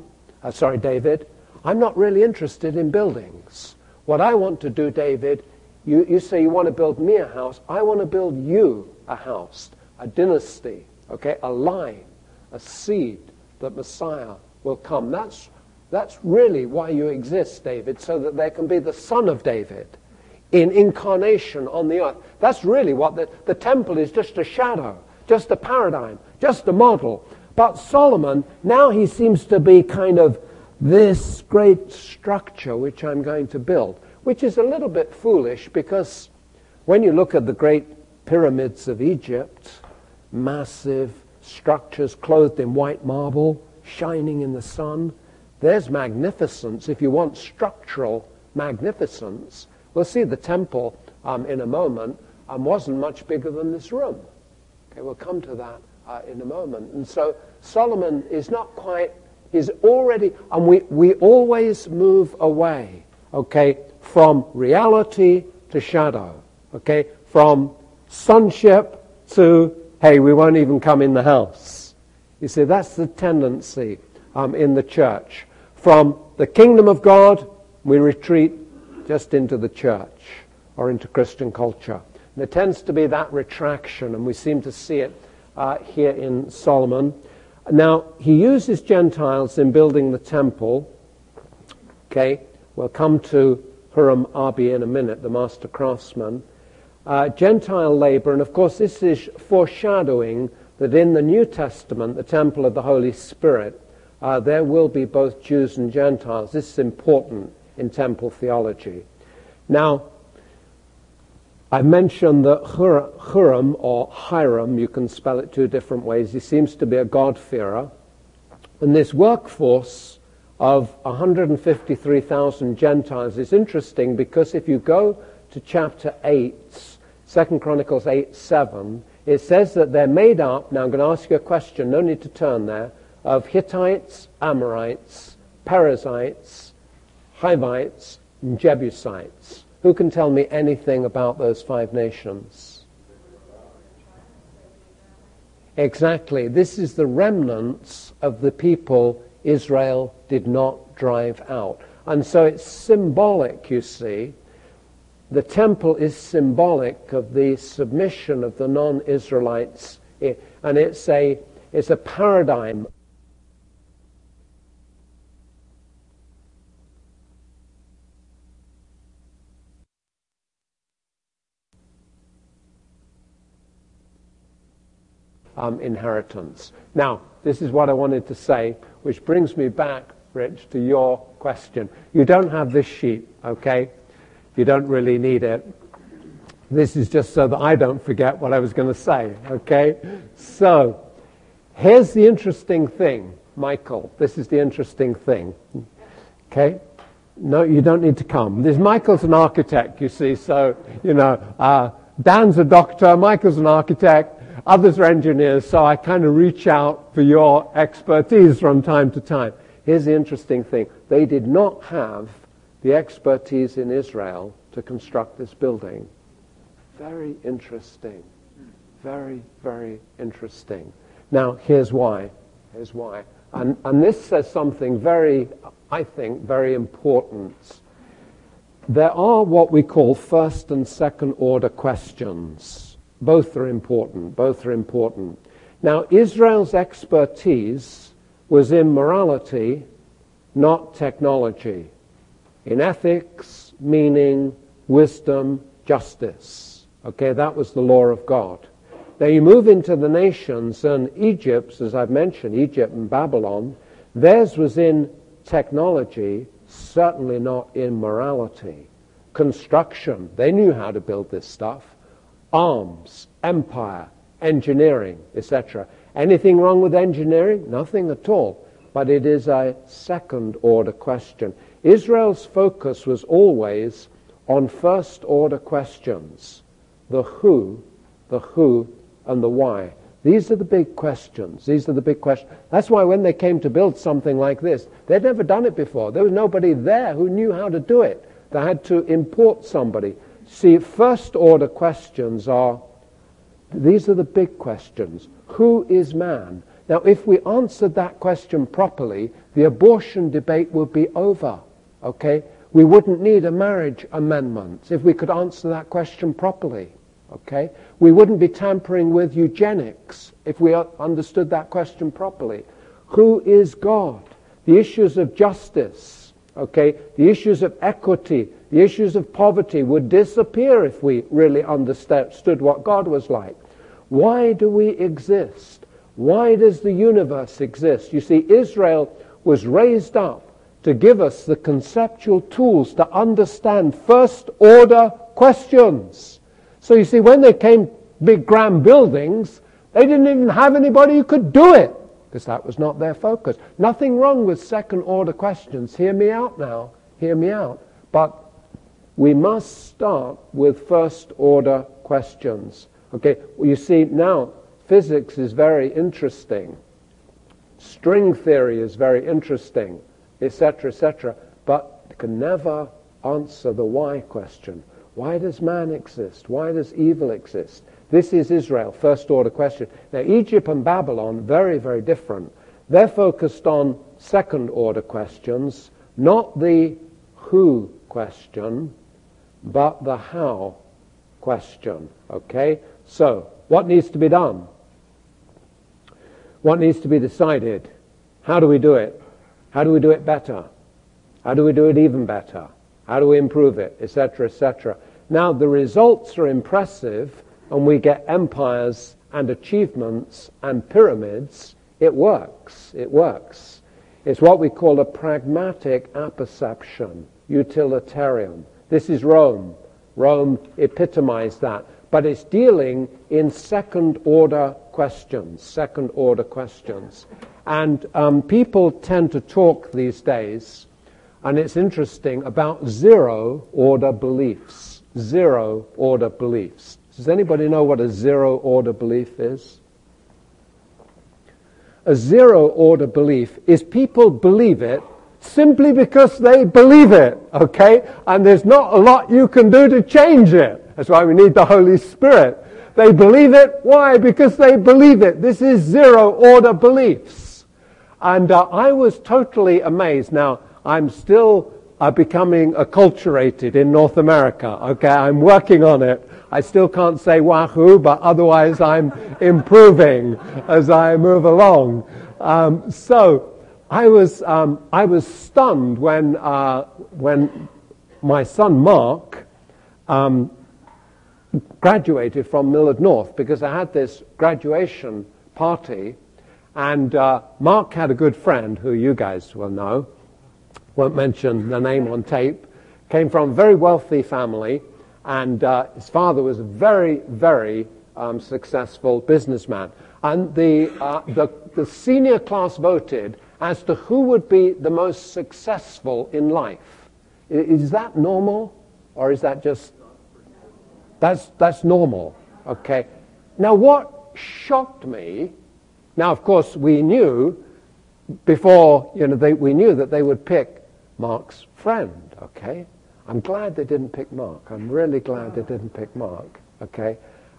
David, I'm not really interested in buildings. What I want to do, David, you say you want to build me a house. I want to build you a house, a dynasty, okay, a line, a seed that Messiah will come. That's really why you exist, David, so that there can be the son of David in incarnation on the earth. That's really what the temple is, just a shadow, just a paradigm, just a model. But Solomon, now he seems to be kind of this great structure which I'm going to build, which is a little bit foolish because when you look at the great pyramids of Egypt, massive structures clothed in white marble, shining in the sun, there's magnificence. If you want structural magnificence, we'll see the temple in a moment wasn't much bigger than this room. Okay, we'll come to that in a moment. And so Solomon is not quite, he's already, and we always move away, okay, from reality to shadow, okay, from sonship to, hey, we won't even come in the house. You see, that's the tendency in the church. From the kingdom of God, we retreat just into the church or into Christian culture. And there tends to be that retraction, and we seem to see it here in Solomon. Now, he uses Gentiles in building the temple. Okay, we'll come to Huram-Abi in a minute, the master craftsman. Gentile labor, and of course this is foreshadowing that in the New Testament, the temple of the Holy Spirit, there will be both Jews and Gentiles. This is important in temple theology. Now, I mentioned that Huram, or Hiram, you can spell it two different ways, he seems to be a God-fearer. And this workforce of 153,000 Gentiles is interesting because if you go to chapter 8, 2 Chronicles 8:7, it says that they're made up, now I'm going to ask you a question, no need to turn there, of Hittites, Amorites, Perizzites, Hivites, and Jebusites. Who can tell me anything about those five nations? Exactly. This is the remnants of the people Israel did not drive out. And so it's symbolic, you see. The temple is symbolic of the submission of the non-Israelites. And it's a paradigm. Inheritance. Now, this is what I wanted to say, which brings me back, Rich, to your question. You don't have this sheet, okay? You don't really need it. This is just so that I don't forget what I was going to say, okay? So, here's the interesting thing, Michael. This is the interesting thing, okay? No, you don't need to come. Michael's an architect, you see, so, Dan's a doctor, Michael's an architect, others are engineers, so I kind of reach out for your expertise from time to time. Here's the interesting thing. They did not have the expertise in Israel to construct this building. Very interesting. Very, very interesting. Now, here's why. Here's why. And this says something very, I think, very important. There are what we call first and second order questions. Both are important. Both are important. Now, Israel's expertise was in morality, not technology. In ethics, meaning, wisdom, justice. Okay, that was the law of God. Now you move into the nations, and Egypt, as I've mentioned, Egypt and Babylon, theirs was in technology, certainly not in morality. Construction, they knew how to build this stuff. Arms, empire, engineering, etc. Anything wrong with engineering? Nothing at all. But it is a second order question. Israel's focus was always on first order questions. the who, and the why. These are the big questions. These are the big questions. That's why when they came to build something like this, they'd never done it before. There was nobody there who knew how to do it. They had to import somebody. See, first order questions these are the big questions. Who is man? Now, if we answered that question properly, the abortion debate would be over, okay? We wouldn't need a marriage amendment if we could answer that question properly, okay? We wouldn't be tampering with eugenics if we understood that question properly. Who is God? The issues of justice, okay? The issues of equity, the issues of poverty would disappear if we really understood what God was like. Why do we exist? Why does the universe exist? You see, Israel was raised up to give us the conceptual tools to understand first-order questions. So you see, when they came big grand buildings, they didn't even have anybody who could do it, because that was not their focus. Nothing wrong with second-order questions. Hear me out now. Hear me out. But we must start with first-order questions. Okay, well, you see, now physics is very interesting. String theory is very interesting, etc., etc. But you can never answer the why question. Why does man exist? Why does evil exist? This is Israel, first order question. Now, Egypt and Babylon, very, very different. They're focused on second order questions, not the who question, but the how question. Okay? So, what needs to be done? What needs to be decided? How do we do it? How do we do it better? How do we do it even better? How do we improve it? Etc., etc. Now, the results are impressive, and we get empires and achievements and pyramids. It works. It works. It's what we call a pragmatic apperception, utilitarian. This is Rome. Rome epitomized that. But it's dealing in second-order questions, And people tend to talk these days, and it's interesting, about zero-order beliefs. Zero-order beliefs. Does anybody know what a zero-order belief is? A zero-order belief is people believe it simply because they believe it, okay? And there's not a lot you can do to change it. That's why we need the Holy Spirit. They believe it. Why? Because they believe it. This is zero-order beliefs. And I was totally amazed. Now, I'm still becoming acculturated in North America. Okay, I'm working on it. I still can't say wahoo, but otherwise I'm improving as I move along. So I was stunned when my son Mark graduated from Millard North, because I had this graduation party, and Mark had a good friend who you guys will know, won't mention the name on tape, came from a very wealthy family, and his father was a very, very successful businessman. And the senior class voted as to who would be the most successful in life. Is that normal, or is that just... That's normal, okay? Now, what shocked me... Now, of course, we knew before, we knew that they would pick Mark's friend, okay? I'm glad they didn't pick Mark. I'm really glad they didn't pick Mark, okay?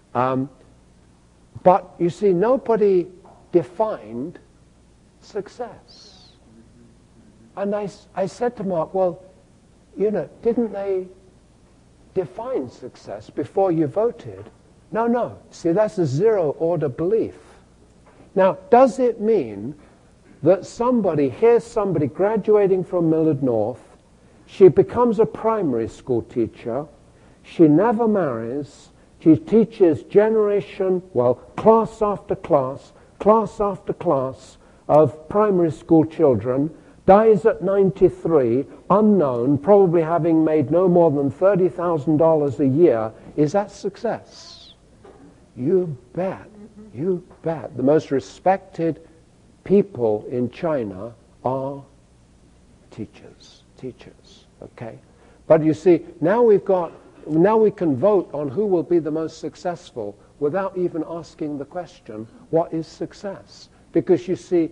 But, you see, nobody defined success. And I said to Mark, well, didn't they define success before you voted? No. See, that's a zero-order belief. Now, does it mean that here's somebody graduating from Millard North, she becomes a primary school teacher, she never marries, she teaches class after class of primary school children, dies at 93, unknown, probably having made no more than $30,000 a year. Is that success? You bet. You bet. The most respected people in China are teachers, okay? But you see, now we've got now we can vote on who will be the most successful without even asking the question, what is success? Because you see,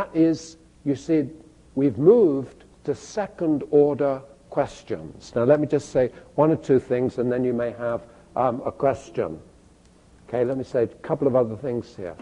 we've moved to second order questions. Now let me just say one or two things and then you may have a question. Okay, let me say a couple of other things here.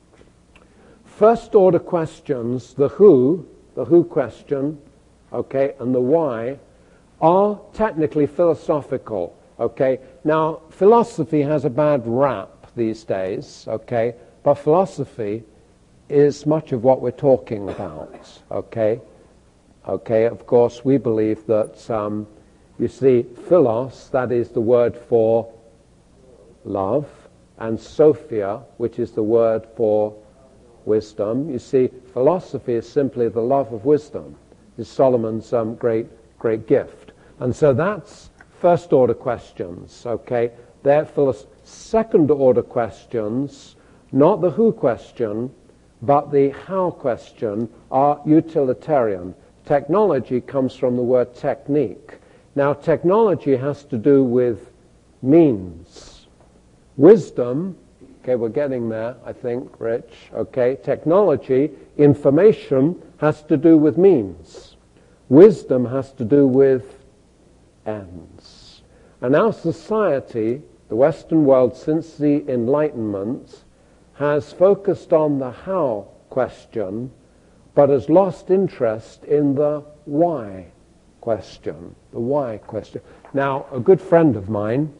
First order questions, the who question, okay, and the why, are technically philosophical, okay? Now, philosophy has a bad rap these days, okay? But philosophy is much of what we're talking about, okay? Okay, of course, we believe that, you see, philos, that is the word for love, and Sophia, which is the word for wisdom. You see, philosophy is simply the love of wisdom. It's Solomon's great gift. And so that's first order questions, okay? They're second order questions, not the who question, but the how question, are utilitarian. Technology comes from the word technique. Now, technology has to do with means. Wisdom, okay, we're getting there, I think, Rich, okay? Technology, information has to do with means. Wisdom has to do with ends. And our society, the Western world, since the Enlightenment, has focused on the how question, but has lost interest in the why question. The why question. Now, a good friend of mine,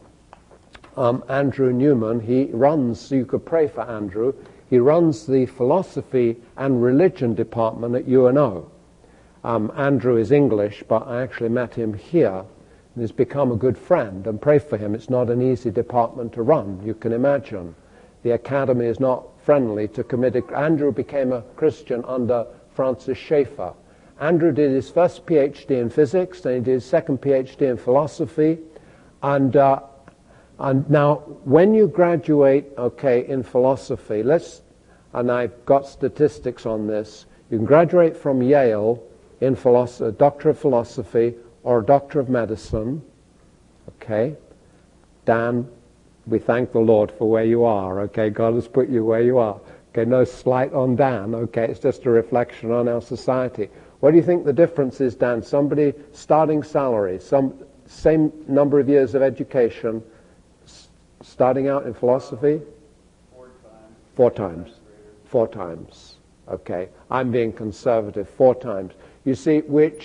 Andrew Newman, he runs, you could pray for Andrew, he runs the philosophy and religion department at UNO. Andrew is English, but I actually met him here and has become a good friend, and pray for him. It's not an easy department to run, you can imagine. The academy is not friendly to committed. Andrew became a Christian under Francis Schaeffer. Andrew did his first PhD in physics, then he did his second PhD in philosophy, and now when you graduate, okay, in philosophy, and I've got statistics on this, you can graduate from Yale in philosophy, Doctor of Philosophy or a Doctor of Medicine, okay? Dan, we thank the Lord for where you are, okay? God has put you where you are. Okay, no slight on Dan, okay? It's just a reflection on our society. What do you think the difference is, Dan? Somebody starting salary, same number of years of education, starting out in philosophy? 4 times. 4 times. Okay. I'm being conservative. 4 times. You see,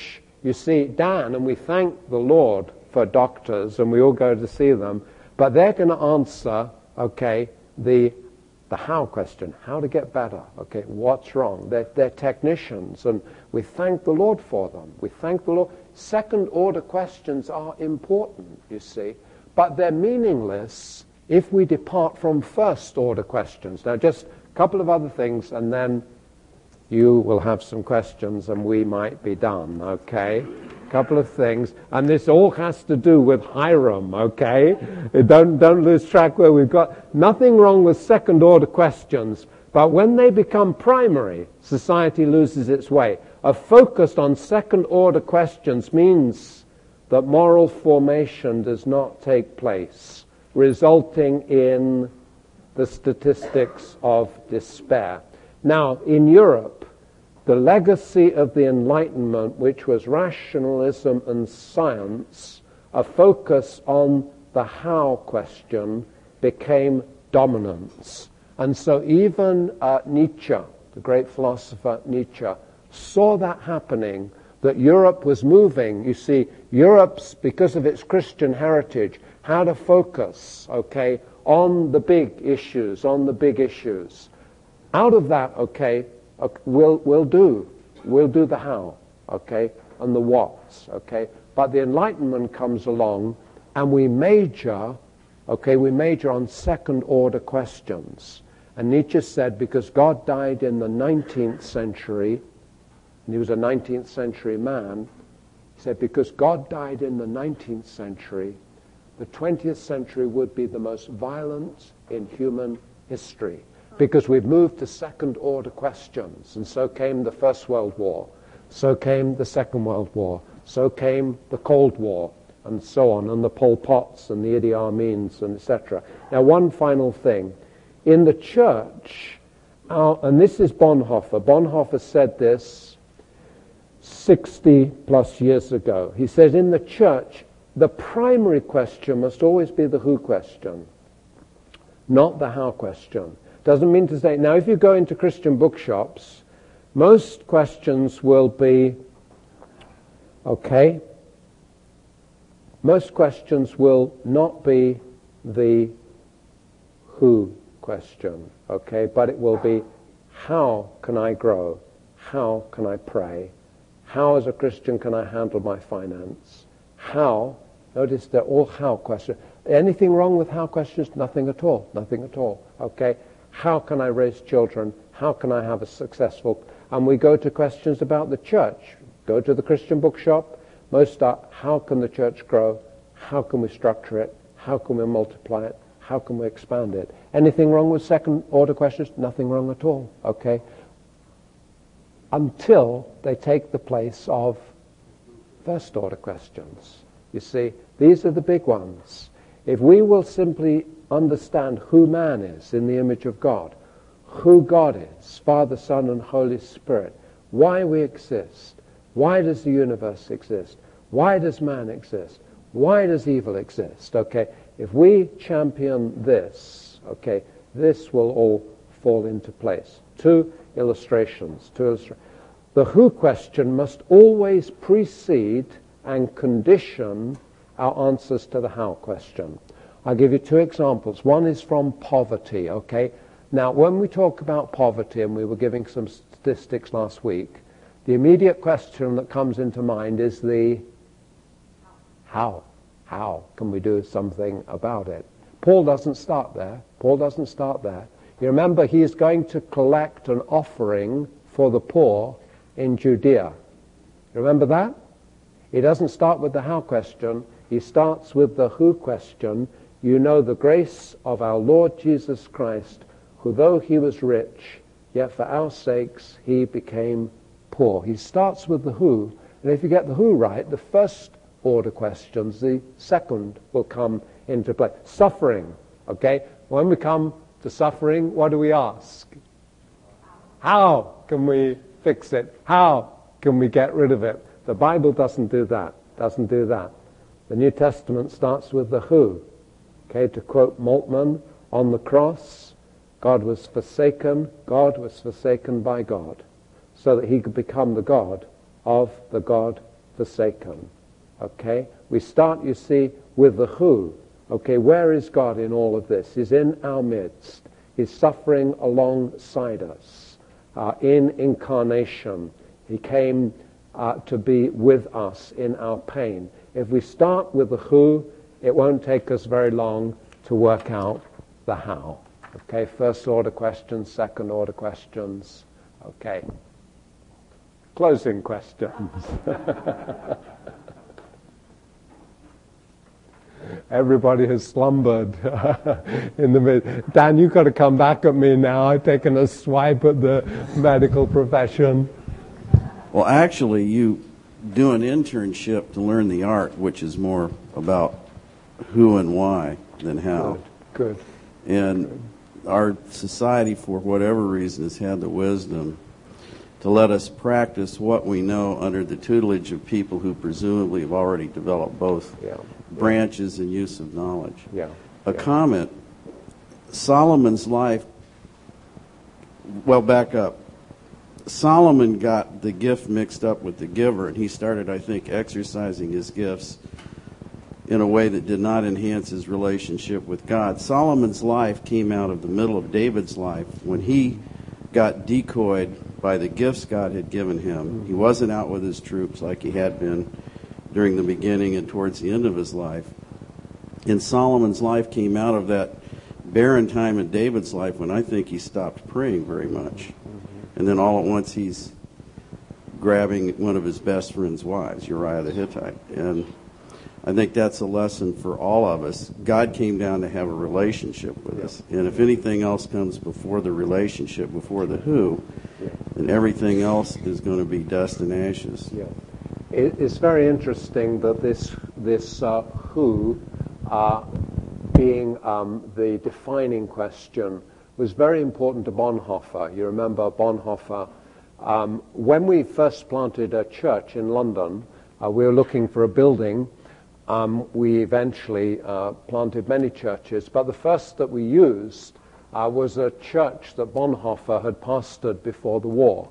Dan, and we thank the Lord for doctors, and we all go to see them, but they're going to answer, okay, the how question, how to get better, okay, what's wrong. They're technicians, and we thank the Lord for them. We thank the Lord. Second order questions are important, you see, but they're meaningless if we depart from first order questions. Now, just a couple of other things, and then you will have some questions, and we might be done, okay? A couple of things, and this all has to do with Hiram, okay? Don't lose track where we've got nothing wrong with second order questions, but when they become primary, society loses its way. A focus on second order questions means that moral formation does not take place, resulting in the statistics of despair. Now, in Europe, the legacy of the Enlightenment, which was rationalism and science, a focus on the how question, became dominance. And so even Nietzsche, the great philosopher Nietzsche, saw that happening, that Europe was moving. You see, Europe's, because of its Christian heritage, had a focus, okay, on the big issues, Out of that, okay, we'll do the how, okay, and the what's, okay. But the Enlightenment comes along, and we major on second order questions. And Nietzsche said, because God died in the 19th century, and he was a 19th century man, he said, because God died in the 19th century, the 20th century would be the most violent in human history. Because we've moved to second order questions, and so came the First World War, so came the Second World War, so came the Cold War, and so on, and the Pol Pots and the Idi Amins and etc. Now, one final thing. In the church, and this is Bonhoeffer. Bonhoeffer said this 60 plus years ago. He said, in the church, the primary question must always be the who question, not the how question. Doesn't mean to say, now if you go into Christian bookshops, most questions will be, okay, most questions will not be the who question, okay, but it will be, how can I grow? How can I pray? How as a Christian can I handle my finance? How, notice they're all how questions. Anything wrong with how questions? Nothing at all, nothing at all, okay. How can I raise children? How can I have a successful... And we go to questions about the church. Go to the Christian bookshop. Most are, how can the church grow? How can we structure it? How can we multiply it? How can we expand it? Anything wrong with second order questions? Nothing wrong at all, okay? Until they take the place of first order questions. You see, these are the big ones. If we will simply understand who man is in the image of God, who God is, Father, Son, and Holy Spirit, why we exist, why does the universe exist, why does man exist, why does evil exist, okay? If we champion this, okay, this will all fall into place. Two illustrations. The who question must always precede and condition our answers to the how question. I'll give you two examples. One is from poverty, okay? Now, when we talk about poverty, and we were giving some statistics last week, the immediate question that comes into mind is the how. How can we do something about it? Paul doesn't start there. Paul doesn't start there. You remember, he is going to collect an offering for the poor in Judea. Remember that? He doesn't start with the how question. He starts with the who question. You know the grace of our Lord Jesus Christ, who though he was rich, yet for our sakes he became poor. He starts with the who, and if you get the who right, the first order questions, the second will come into play. Suffering, okay? When we come to suffering, what do we ask? How can we fix it? How can we get rid of it? The Bible doesn't do that, doesn't do that. The New Testament starts with the who. Okay, to quote Moltmann, on the cross, God was forsaken by God, so that he could become the God of the God forsaken. Okay, we start, you see, with the who. Okay, where is God in all of this? He's in our midst. He's suffering alongside us. In incarnation, he came to be with us in our pain. If we start with the who, it won't take us very long to work out the how. Okay, first order questions, second order questions. Okay. Closing questions. Everybody has slumbered in the mid. Dan, you've got to come back at me now. I've taken a swipe at the medical profession. Well, actually, you do an internship to learn the art, which is more about who and why than how. Good. And our society, for whatever reason, has had the wisdom to let us practice what we know under the tutelage of people who presumably have already developed both branches and use of knowledge. A comment. Solomon's life, well, back up. Solomon got the gift mixed up with the giver, and he started, I think, exercising his gifts in a way that did not enhance his relationship with God. Solomon's life came out of the middle of David's life when he got decoyed by the gifts God had given him. He wasn't out with his troops like he had been during the beginning and towards the end of his life. And Solomon's life came out of that barren time in David's life when I think he stopped praying very much. And then all at once he's grabbing one of his best friend's wives, Uriah the Hittite. And I think that's a lesson for all of us. God came down to have a relationship with us. And if anything else comes before the relationship, before the who, then everything else is going to be dust and ashes. It's very interesting that this who being the defining question was very important to Bonhoeffer. You remember Bonhoeffer. When we first planted a church in London, we were looking for a building. We eventually planted many churches, but the first that we used was a church that Bonhoeffer had pastored before the war.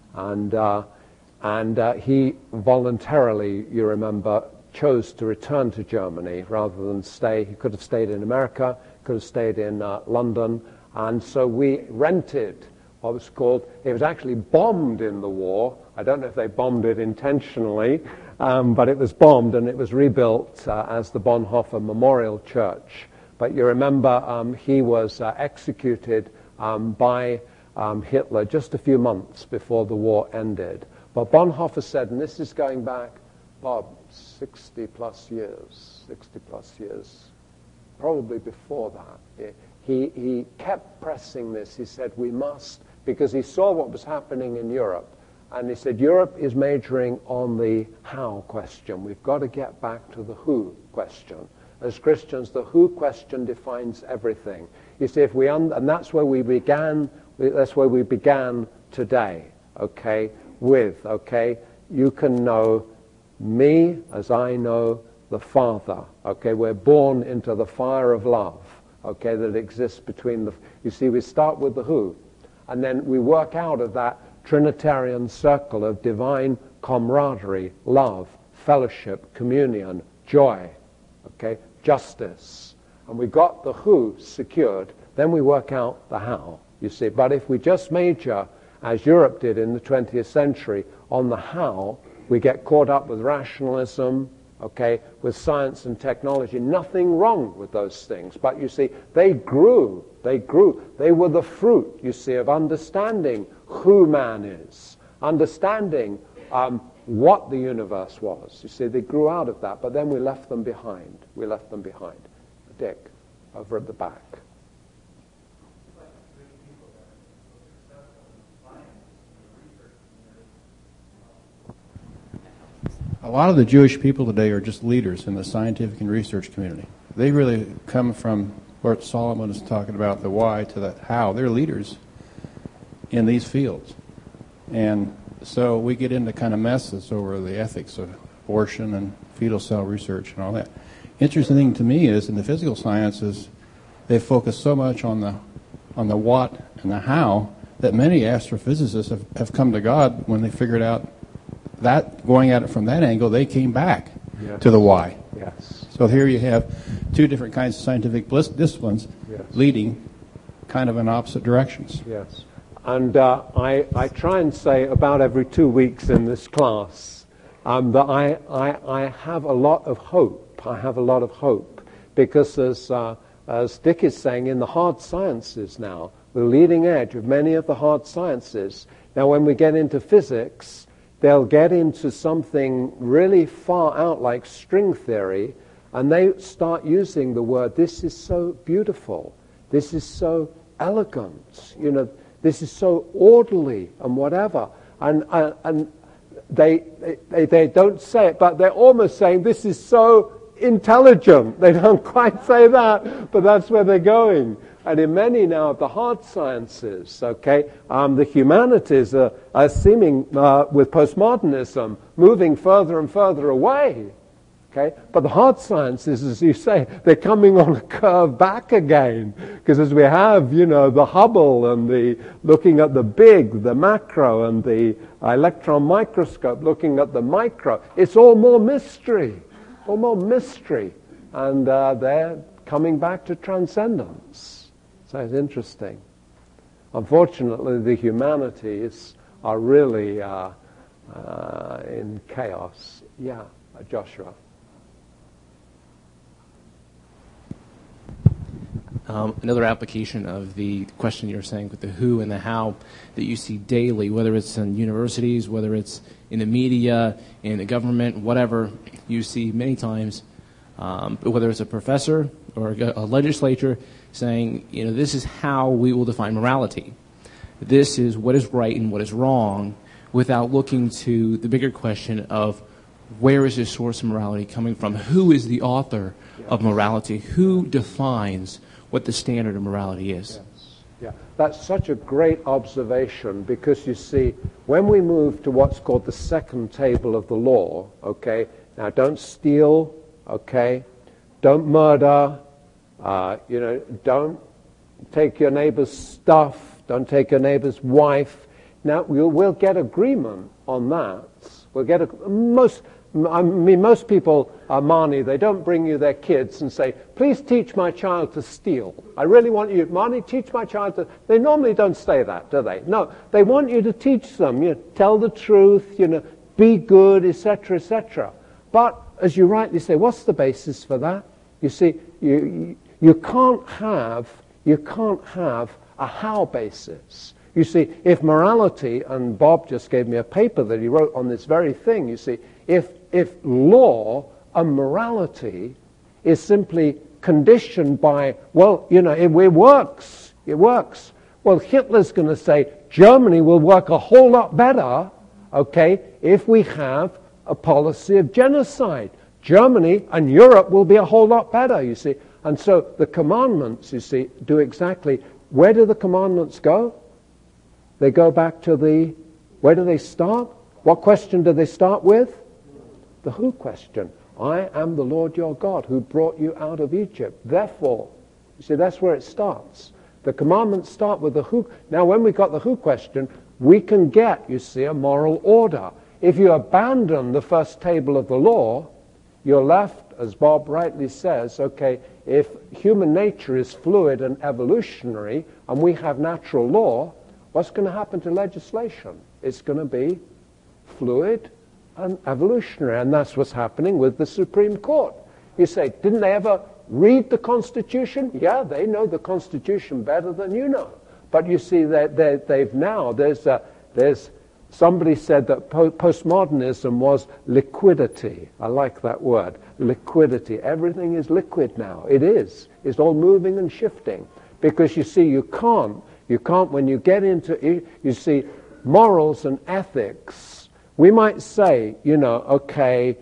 And he voluntarily, you remember, chose to return to Germany rather than stay. He could have stayed in America, could have stayed in London. And so we rented what was called, it was actually bombed in the war. I don't know if they bombed it intentionally, but it was bombed and it was rebuilt as the Bonhoeffer Memorial Church. But you remember he was executed by Hitler just a few months before the war ended. But Bonhoeffer said, and this is going back, Bob, 60 plus years, probably before that. He kept pressing this. He said, we must, because he saw what was happening in Europe. And he said, Europe is majoring on the how question. We've got to get back to the who question. As Christians, the who question defines everything. You see, if we and that's where we began. That's where we began today. Okay, you can know me as I know the Father. Okay, we're born into the fire of love. Okay, that exists between the. You see, we start with the who, and then we work out of that Trinitarian circle of divine camaraderie, love, fellowship, communion, joy. Okay, justice, and we got the who secured. Then we work out the how. You see, but if we just major, as Europe did in the 20th century, on the how, we get caught up with rationalism, okay, with science and technology. Nothing wrong with those things. But you see, they grew. They were the fruit, you see, of understanding who man is, understanding what the universe was. You see, they grew out of that, but then we left them behind. Dick, over at the back. A lot of the Jewish people today are just leaders in the scientific and research community. They really come from what Solomon is talking about, the why to the how. They're leaders in these fields. And so we get into kind of messes over the ethics of abortion and fetal cell research and all that. Interesting thing to me is in the physical sciences, they focus so much on the what and the how that many astrophysicists have come to God when they figured out that, going at it from that angle, they came back to the why. Yes. So here you have two different kinds of scientific disciplines leading kind of in opposite directions. Yes. And I try and say about every 2 weeks in this class that I have a lot of hope. I have a lot of hope because as Dick is saying, in the hard sciences now, the leading edge of many of the hard sciences, now when we get into physics, they'll get into something really far out like string theory, and they start using the word, this is so beautiful, this is so elegant, you know, this is so orderly and whatever. And they don't say it, but they're almost saying this is so intelligent. They don't quite say that, but that's where they're going. And in many now of the hard sciences, okay, the humanities are seeming, with postmodernism, moving further and further away. Okay, but the hard sciences, as you say, they're coming on a curve back again, because as we have, you know, the Hubble and the looking at the big, the macro, and the electron microscope looking at the micro, it's all more mystery, and they're coming back to transcendence. So it's interesting. Unfortunately, the humanities are really in chaos. Yeah, Joshua. Another application of the question you're saying with the who and the how that you see daily, whether it's in universities, whether it's in the media, in the government, whatever, you see many times, whether it's a professor or a legislature saying, you know, this is how we will define morality. This is what is right and what is wrong, without looking to the bigger question of where is his source of morality coming from? Who is the author of morality? Who defines what the standard of morality is? Yeah, that's such a great observation, because you see, when we move to what's called the second table of the law, okay, now don't steal, okay, don't murder, don't take your neighbor's stuff, don't take your neighbor's wife. Now, we'll get agreement on that. We'll get most people, Marnie, they don't bring you their kids and say, please teach my child to steal. I really want you, Marnie, teach my child to... They normally don't say that, do they? No, they want you to teach them, tell the truth, be good, etc., etc. But, as you rightly say, what's the basis for that? You see, you can't have a how basis. You see, if morality, and Bob just gave me a paper that he wrote on this very thing, you see, if law and morality is simply conditioned by, well, it works. Well, Hitler's going to say Germany will work a whole lot better, okay, if we have a policy of genocide. Germany and Europe will be a whole lot better, you see. And so the commandments, you see, do exactly... Where do the commandments go? They go back to where do they start? What question do they start with? The who question. I am the Lord your God who brought you out of Egypt. Therefore, you see, that's where it starts. The commandments start with the who. Now, when we got the who question, we can get, you see, a moral order. If you abandon the first table of the law, you're left, as Bob rightly says, okay, if human nature is fluid and evolutionary and we have natural law, what's going to happen to legislation? It's going to be fluid and evolutionary, and that's what's happening with the Supreme Court. You say, didn't they ever read the Constitution? Yeah, they know the Constitution better than you know. But you see, they've now, there's somebody said that postmodernism was liquidity. I like that word, liquidity. Everything is liquid now. It is. It's all moving and shifting. Because you see, you can't, when you get into, you see, morals and ethics, we might say, okay,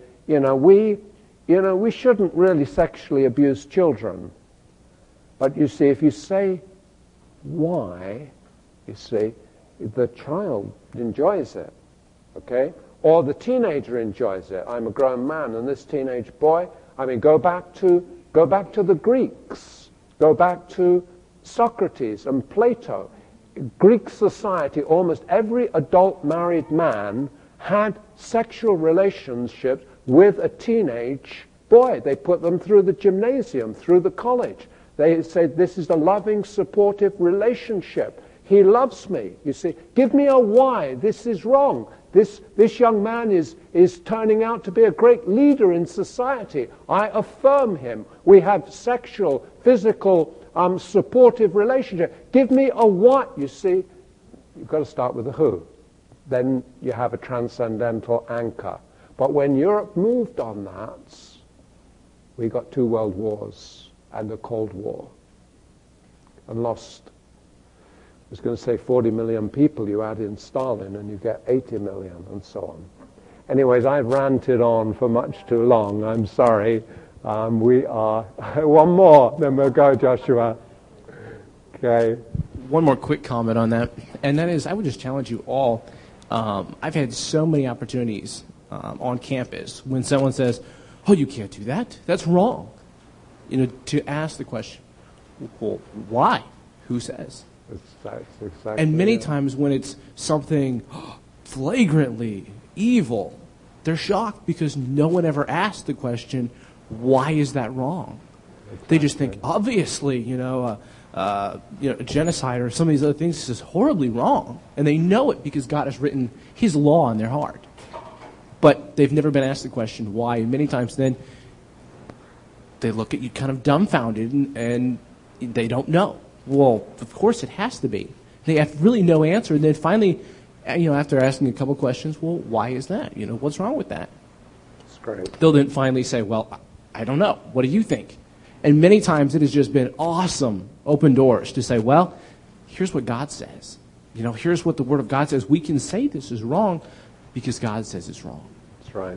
we shouldn't really sexually abuse children. But you see, if you say why, you see, the child enjoys it, okay? Or the teenager enjoys it. I'm a grown man, and this teenage boy, go back to the Greeks. Go back to Socrates and Plato. Greek society, almost every adult married man had sexual relationships with a teenage boy. They put them through the gymnasium, through the college. They said, this is a loving, supportive relationship. He loves me, you see. Give me a why. This is wrong. This young man is turning out to be a great leader in society. I affirm him. We have sexual, physical, supportive relationship. Give me a what, you see. You've got to start with the who. Then you have a transcendental anchor. But when Europe moved on that, we got 2 world wars and a Cold War and lost. I was going to say 40 million people. You add in Stalin and you get 80 million and so on. Anyways, I've ranted on for much too long. I'm sorry. We are... One more, then we'll go, Joshua. Okay. One more quick comment on that, and that is I would just challenge you all. I've had so many opportunities on campus when someone says, oh, you can't do that. That's wrong. To ask the question, well, why? Who says? Exactly, and many times when it's something flagrantly evil, they're shocked because no one ever asked the question, why is that wrong? Exactly. They just think, obviously, genocide or some of these other things is horribly wrong. And they know it because God has written his law in their heart. But they've never been asked the question, why? And many times then they look at you kind of dumbfounded and they don't know. Well, of course it has to be. They have really no answer. And then finally, after asking a couple questions, well, why is that? What's wrong with that? That's great. They'll then finally say, well, I don't know. What do you think? And many times it has just been awesome open doors to say, well, here's what God says. Here's what the Word of God says. We can say this is wrong because God says it's wrong. That's right.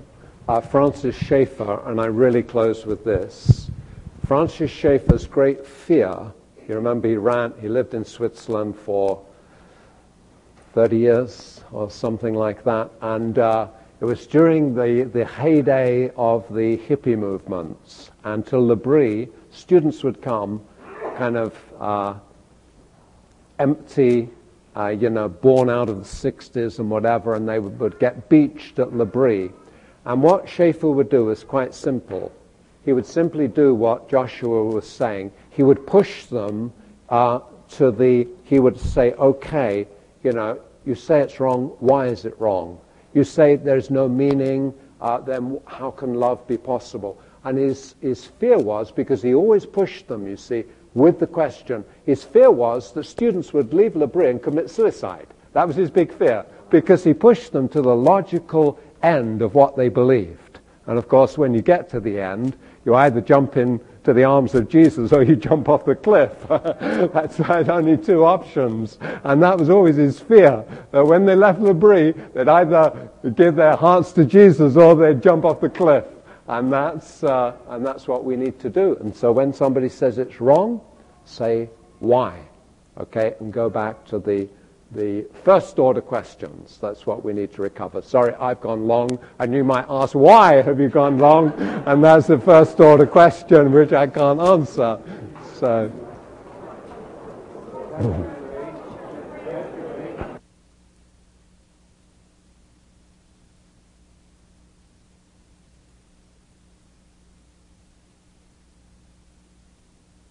Francis Schaeffer, and I really close with this. Francis Schaeffer's great fear, you remember he lived in Switzerland for 30 years or something like that, and it was during the heyday of the hippie movements. And to L'Abri, students would come kind of empty, born out of the 60s and whatever, and they would get beached at L'Abri. And what Schaeffer would do is quite simple. He would simply do what Joshua was saying. He would push them he would say, okay, you say it's wrong, why is it wrong? You say there's no meaning, then how can love be possible? And his fear was, because he always pushed them, you see, with the question, his fear was that students would leave L'Abri and commit suicide. That was his big fear, because he pushed them to the logical end of what they believed. And of course, when you get to the end, you either jump into the arms of Jesus or you jump off the cliff. That's right, only two options. And that was always his fear, that when they left L'Abri, they'd either give their hearts to Jesus or they'd jump off the cliff. And that's what we need to do. And so when somebody says it's wrong, say why, okay, and go back to the first order questions. That's what we need to recover. Sorry, I've gone long, and you might ask, why have you gone long? And that's the first order question, which I can't answer. So.